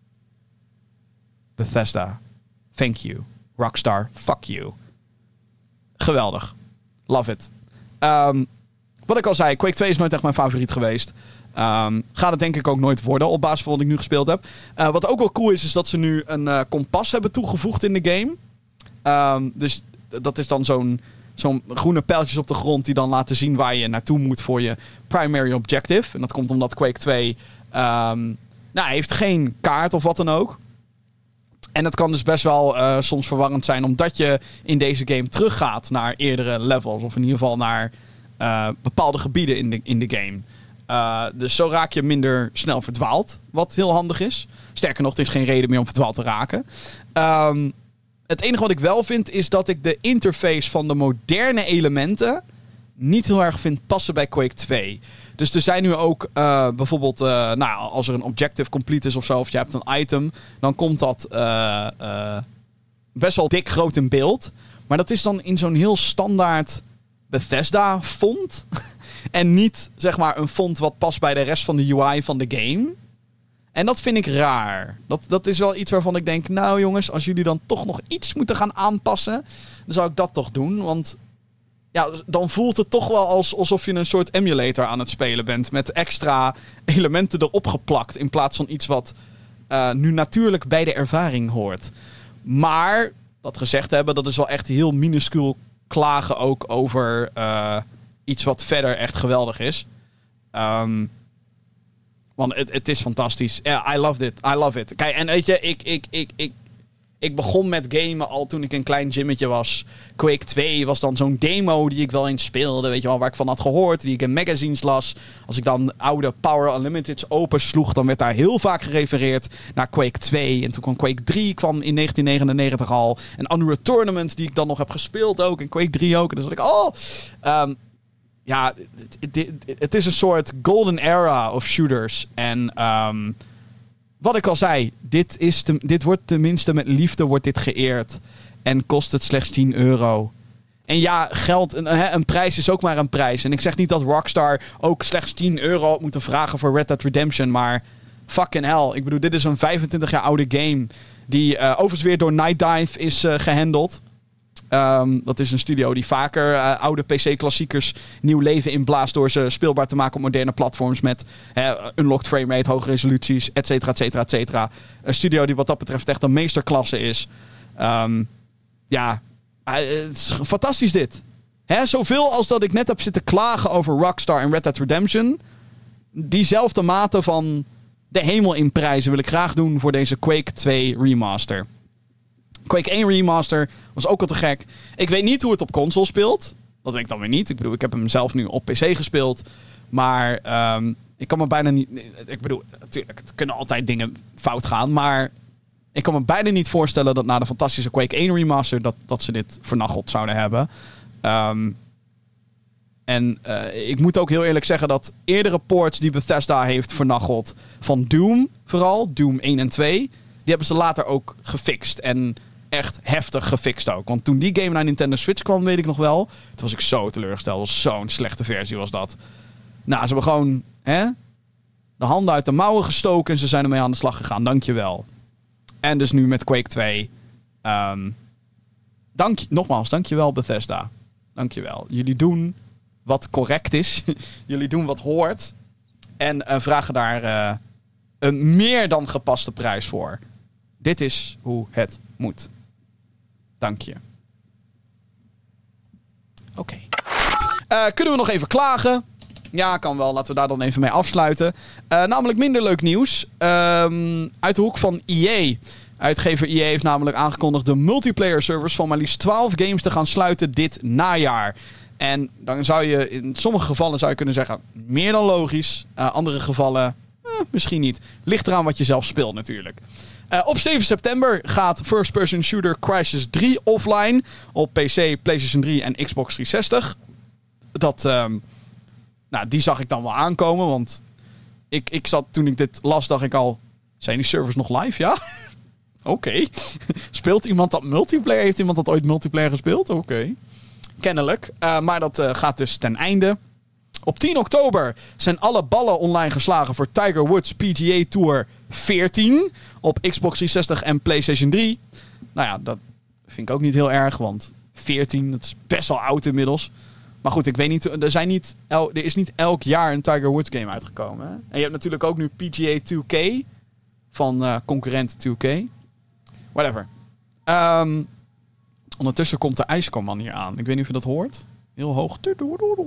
[SPEAKER 2] Bethesda. Thank you. Rockstar. Fuck you. Geweldig. Love it. Wat ik al zei, Quake 2 is nooit echt mijn favoriet geweest. Gaat het denk ik ook nooit worden op basis van wat ik nu gespeeld heb. Wat ook wel cool is dat ze nu een kompas hebben toegevoegd in de game. Dus dat is dan zo'n groene pijltjes op de grond die dan laten zien waar je naartoe moet voor je primary objective. En dat komt omdat Quake 2 heeft geen kaart of wat dan ook. En het kan dus best wel soms verwarrend zijn, omdat je in deze game teruggaat naar eerdere levels. Of in ieder geval naar bepaalde gebieden in de game. Dus zo raak je minder snel verdwaald, wat heel handig is. Sterker nog, er is geen reden meer om verdwaald te raken. Het enige wat ik wel vind, is dat ik de interface van de moderne elementen niet heel erg vind passen bij Quake 2. Dus er zijn nu ook bijvoorbeeld, als er een objective complete is of zo, of je hebt een item, dan komt dat best wel dik groot in beeld. Maar dat is dan in zo'n heel standaard Bethesda font. En niet, zeg maar, een font wat past bij de rest van de UI van de game. En dat vind ik raar. Dat is wel iets waarvan ik denk, nou jongens, als jullie dan toch nog iets moeten gaan aanpassen, dan zou ik dat toch doen. Want ja, dan voelt het toch wel alsof je een soort emulator aan het spelen bent. Met extra elementen erop geplakt. In plaats van iets wat nu natuurlijk bij de ervaring hoort. Maar, dat gezegd hebben, dat is wel echt heel minuscuul klagen ook over iets wat verder echt geweldig is. Want het is fantastisch. Yeah, I love it. Kijk, en weet je, ik begon met gamen al toen ik een klein gymmetje was. Quake 2 was dan zo'n demo die ik wel eens speelde, weet je wel, waar ik van had gehoord, die ik in magazines las. Als ik dan oude Power Unlimiteds opensloeg, dan werd daar heel vaak gerefereerd naar Quake 2. En toen kwam Quake 3, kwam in 1999 al. En Unreal Tournament, die ik dan nog heb gespeeld ook. En Quake 3 ook. En dan zat ik, ja, het is een soort golden era of shooters. En wat ik al zei, dit wordt tenminste met liefde wordt dit geëerd. En kost het slechts €10. En ja, geld, een prijs is ook maar een prijs. En ik zeg niet dat Rockstar ook slechts €10 had moeten vragen voor Red Dead Redemption. Maar fucking hell. Ik bedoel, dit is een 25 jaar oude game. Die overigens weer door Night Dive is gehandeld. Dat is een studio die vaker oude PC-klassiekers nieuw leven inblaast door ze speelbaar te maken op moderne platforms met unlocked framerate, hoge resoluties, et cetera, et cetera, et cetera. Een studio die wat dat betreft echt een meesterklasse is. Het is fantastisch dit. Zoveel als dat ik net heb zitten klagen over Rockstar en Red Dead Redemption, diezelfde mate van de hemel in prijzen wil ik graag doen voor deze Quake 2 remaster. Quake 1 remaster was ook al te gek. Ik weet niet hoe het op console speelt. Dat weet ik dan weer niet. Ik bedoel, ik heb hem zelf nu op PC gespeeld. Maar ik kan me bijna niet... Ik bedoel, natuurlijk, het kunnen altijd dingen fout gaan. Maar ik kan me bijna niet voorstellen dat na de fantastische Quake 1 remaster dat ze dit vernacheld zouden hebben. Ik moet ook heel eerlijk zeggen dat eerdere ports die Bethesda heeft vernacheld van Doom, vooral, Doom 1 en 2, die hebben ze later ook gefixt. En echt heftig gefixt ook. Want toen die game naar Nintendo Switch kwam, weet ik nog wel, toen was ik zo teleurgesteld. Was zo'n slechte versie was dat. Nou, ze hebben gewoon de handen uit de mouwen gestoken en ze zijn ermee aan de slag gegaan. Dankjewel. En dus nu met Quake 2. Dankjewel Bethesda. Dankjewel. Jullie doen wat correct is. Jullie doen wat hoort. En vragen daar een meer dan gepaste prijs voor. Dit is hoe het moet. Dank je. Oké. Kunnen we nog even klagen? Ja, kan wel. Laten we daar dan even mee afsluiten. Namelijk minder leuk nieuws. Uit de hoek van EA. Uitgever EA heeft namelijk aangekondigd de multiplayer servers van maar liefst 12 games te gaan sluiten dit najaar. En dan zou je in sommige gevallen kunnen zeggen meer dan logisch. Andere gevallen misschien niet. Ligt eraan wat je zelf speelt natuurlijk. Op 7 september gaat first-person shooter Crysis 3 offline op PC, PlayStation 3 en Xbox 360. Die zag ik dan wel aankomen, want ik zat toen ik dit las, dacht ik al, zijn die servers nog live? Ja? Oké. Speelt iemand dat multiplayer? Heeft iemand dat ooit multiplayer gespeeld? Oké. Kennelijk. Maar dat gaat dus ten einde. Op 10 oktober zijn alle ballen online geslagen voor Tiger Woods PGA Tour 14 op Xbox 360 en PlayStation 3. Nou ja, dat vind ik ook niet heel erg, want 14, dat is best wel oud inmiddels. Maar goed, ik weet niet, er is niet elk jaar een Tiger Woods game uitgekomen. Hè? En je hebt natuurlijk ook nu PGA 2K van concurrent 2K. Whatever. Ondertussen komt de ijskomman hier aan. Ik weet niet of je dat hoort. Heel hoog. Het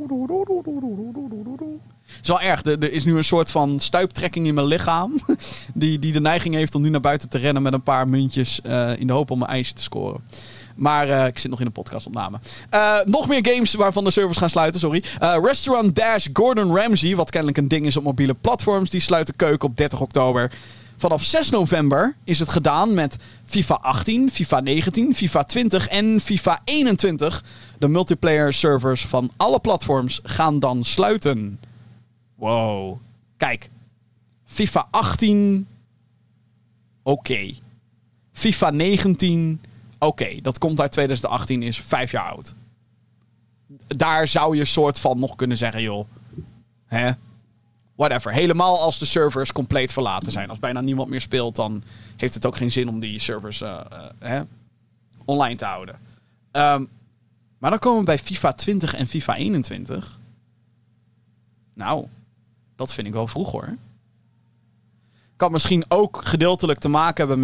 [SPEAKER 2] is wel erg. Er is nu een soort van stuiptrekking in mijn lichaam. Die de neiging heeft om nu naar buiten te rennen met een paar muntjes in de hoop om een ijsje te scoren. Maar ik zit nog in een podcastopname. Nog meer games waarvan de servers gaan sluiten, sorry. Restaurant Dash Gordon Ramsay, wat kennelijk een ding is op mobiele platforms, die sluit de keuken op 30 oktober. Vanaf 6 november is het gedaan met FIFA 18, FIFA 19, FIFA 20 en FIFA 21. De multiplayer servers van alle platforms gaan dan sluiten. Wow. Kijk. FIFA 18. Oké. FIFA 19. Oké. Dat komt uit 2018, is 5 jaar oud. Daar zou je soort van nog kunnen zeggen, joh. Whatever. Helemaal als de servers compleet verlaten zijn. Als bijna niemand meer speelt, dan heeft het ook geen zin om die servers online te houden. Maar dan komen we bij FIFA 20 en FIFA 21. Nou, dat vind ik wel vroeg hoor. Kan misschien ook gedeeltelijk te maken hebben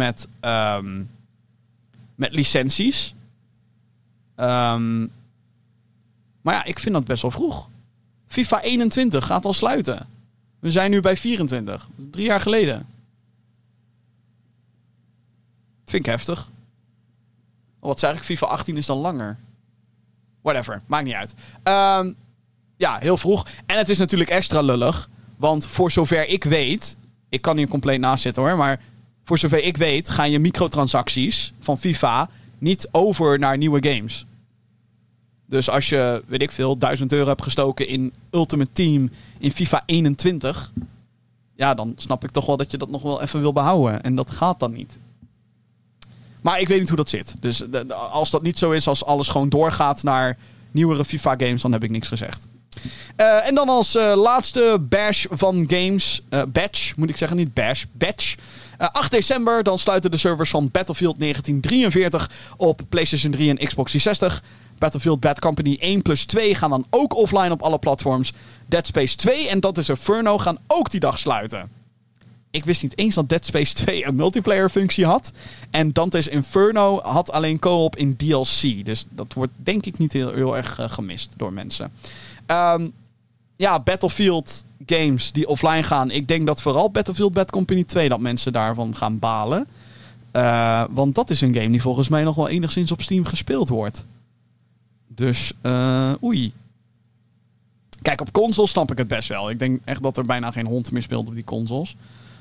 [SPEAKER 2] met licenties. Maar ja, ik vind dat best wel vroeg. FIFA 21 gaat al sluiten. We zijn nu bij 24. 3 jaar geleden. Vind ik heftig. Wat zeg ik? FIFA 18 is dan langer. Whatever. Maakt niet uit. Ja, heel vroeg. En het is natuurlijk extra lullig. Want voor zover ik weet... Ik kan hier compleet naast zitten hoor. Maar voor zover ik weet... gaan je microtransacties van FIFA... niet over naar nieuwe games. Dus als je, weet ik veel, €1000 hebt gestoken in Ultimate Team in FIFA 21... ja, dan snap ik toch wel dat je dat nog wel even wil behouden. En dat gaat dan niet. Maar ik weet niet hoe dat zit. Dus als dat niet zo is, als alles gewoon doorgaat naar nieuwere FIFA-games, dan heb ik niks gezegd. En dan als laatste bash van games. Batch, moet ik zeggen, niet bash. Batch. 8 december, dan sluiten de servers van Battlefield 1943 op PlayStation 3 en Xbox 360. Battlefield Bad Company 1+2 gaan dan ook offline op alle platforms. Dead Space 2 en Dante's Inferno gaan ook die dag sluiten. Ik wist niet eens dat Dead Space 2 een multiplayer functie had. En Dante's Inferno had alleen co-op in DLC. Dus dat wordt denk ik niet heel erg gemist door mensen. Battlefield games die offline gaan. Ik denk dat vooral Battlefield Bad Company 2 dat mensen daarvan gaan balen. Want dat is een game die volgens mij nog wel enigszins op Steam gespeeld wordt. Dus, oei. Kijk, op consoles snap ik het best wel. Ik denk echt dat er bijna geen hond meer speelt op die consoles.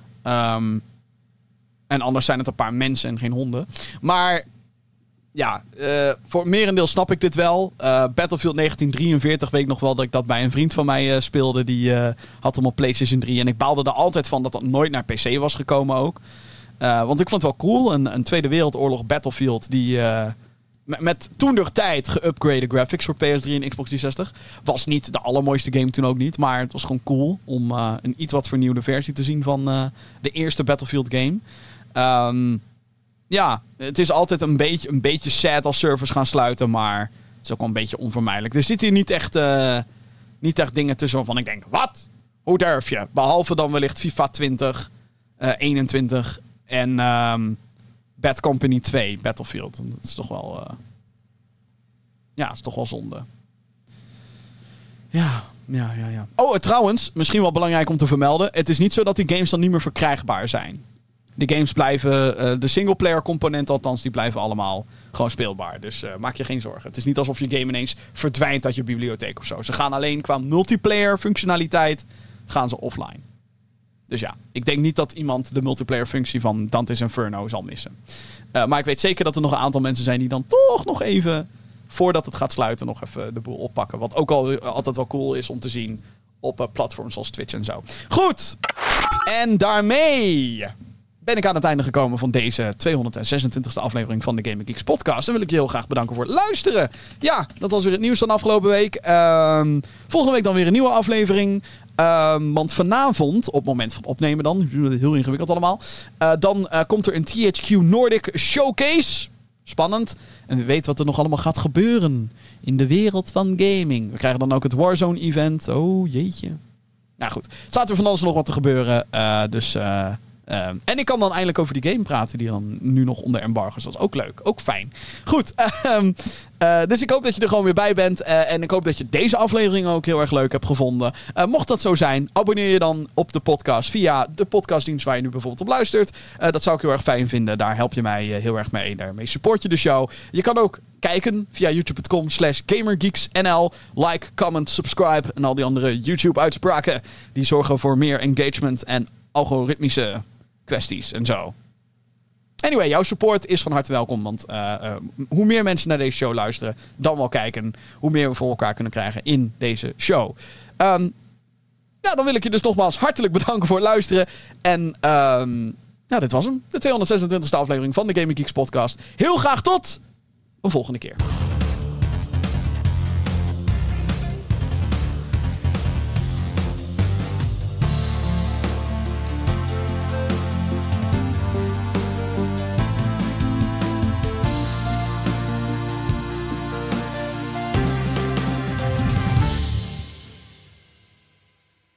[SPEAKER 2] En anders zijn het een paar mensen en geen honden. Maar ja, voor merendeel snap ik dit wel. Battlefield 1943 weet ik nog wel dat ik dat bij een vriend van mij speelde. Die had hem op PlayStation 3. En ik baalde er altijd van dat dat nooit naar PC was gekomen ook. Want ik vond het wel cool. Een Tweede Wereldoorlog Battlefield die met toentertijd geupgrade graphics voor PS3 en Xbox 360. Was niet de allermooiste game toen ook niet. Maar het was gewoon cool om een iets wat vernieuwde versie te zien van de eerste Battlefield game. Het is altijd een beetje sad als servers gaan sluiten. Maar het is ook wel een beetje onvermijdelijk. Er zitten hier niet echt dingen tussen waarvan ik denk, wat? Hoe durf je? Behalve dan wellicht FIFA 2021 en Bad Company 2 Battlefield. Dat is toch wel is toch wel zonde. Ja. Oh, trouwens, misschien wel belangrijk om te vermelden. Het is niet zo dat die games dan niet meer verkrijgbaar zijn. De games blijven, de singleplayer componenten althans, die blijven allemaal gewoon speelbaar. Dus maak je geen zorgen. Het is niet alsof je game ineens verdwijnt uit je bibliotheek of zo. Ze gaan alleen qua multiplayer functionaliteit gaan ze offline. Dus ja, ik denk niet dat iemand de multiplayer functie van Dante's Inferno zal missen. Maar ik weet zeker dat er nog een aantal mensen zijn die dan toch nog even, voordat het gaat sluiten, nog even de boel oppakken. Wat ook altijd wel cool is om te zien op platforms als Twitch en zo. Goed! En daarmee ben ik aan het einde gekomen van deze 226e aflevering van de Gaming Geeks podcast. En wil ik je heel graag bedanken voor het luisteren. Ja, dat was weer het nieuws van afgelopen week. Volgende week dan weer een nieuwe aflevering. Want vanavond, op het moment van opnemen dan, heel ingewikkeld allemaal, dan komt er een THQ Nordic Showcase. Spannend. En wie weet wat er nog allemaal gaat gebeuren in de wereld van gaming. We krijgen dan ook het Warzone event. Oh, jeetje. Nou goed, staat er van alles nog wat te gebeuren. En ik kan dan eindelijk over die game praten die dan nu nog onder embargo is. Dat is ook leuk. Ook fijn. Goed. Dus ik hoop dat je er gewoon weer bij bent. En ik hoop dat je deze aflevering ook heel erg leuk hebt gevonden. Mocht dat zo zijn, abonneer je dan op de podcast via de podcastdienst waar je nu bijvoorbeeld op luistert. Dat zou ik heel erg fijn vinden. Daar help je mij heel erg mee. Daarmee support je de show. Je kan ook kijken via youtube.com/gamergeeksnl. Like, comment, subscribe en al die andere YouTube-uitspraken. Die zorgen voor meer engagement en algoritmische kwesties en zo. Anyway, jouw support is van harte welkom. Want hoe meer mensen naar deze show luisteren, dan wel kijken, hoe meer we voor elkaar kunnen krijgen in deze show. Dan wil ik je dus nogmaals hartelijk bedanken voor het luisteren. En dit was hem. De 226e aflevering van de Gaming Geeks podcast. Heel graag tot een volgende keer.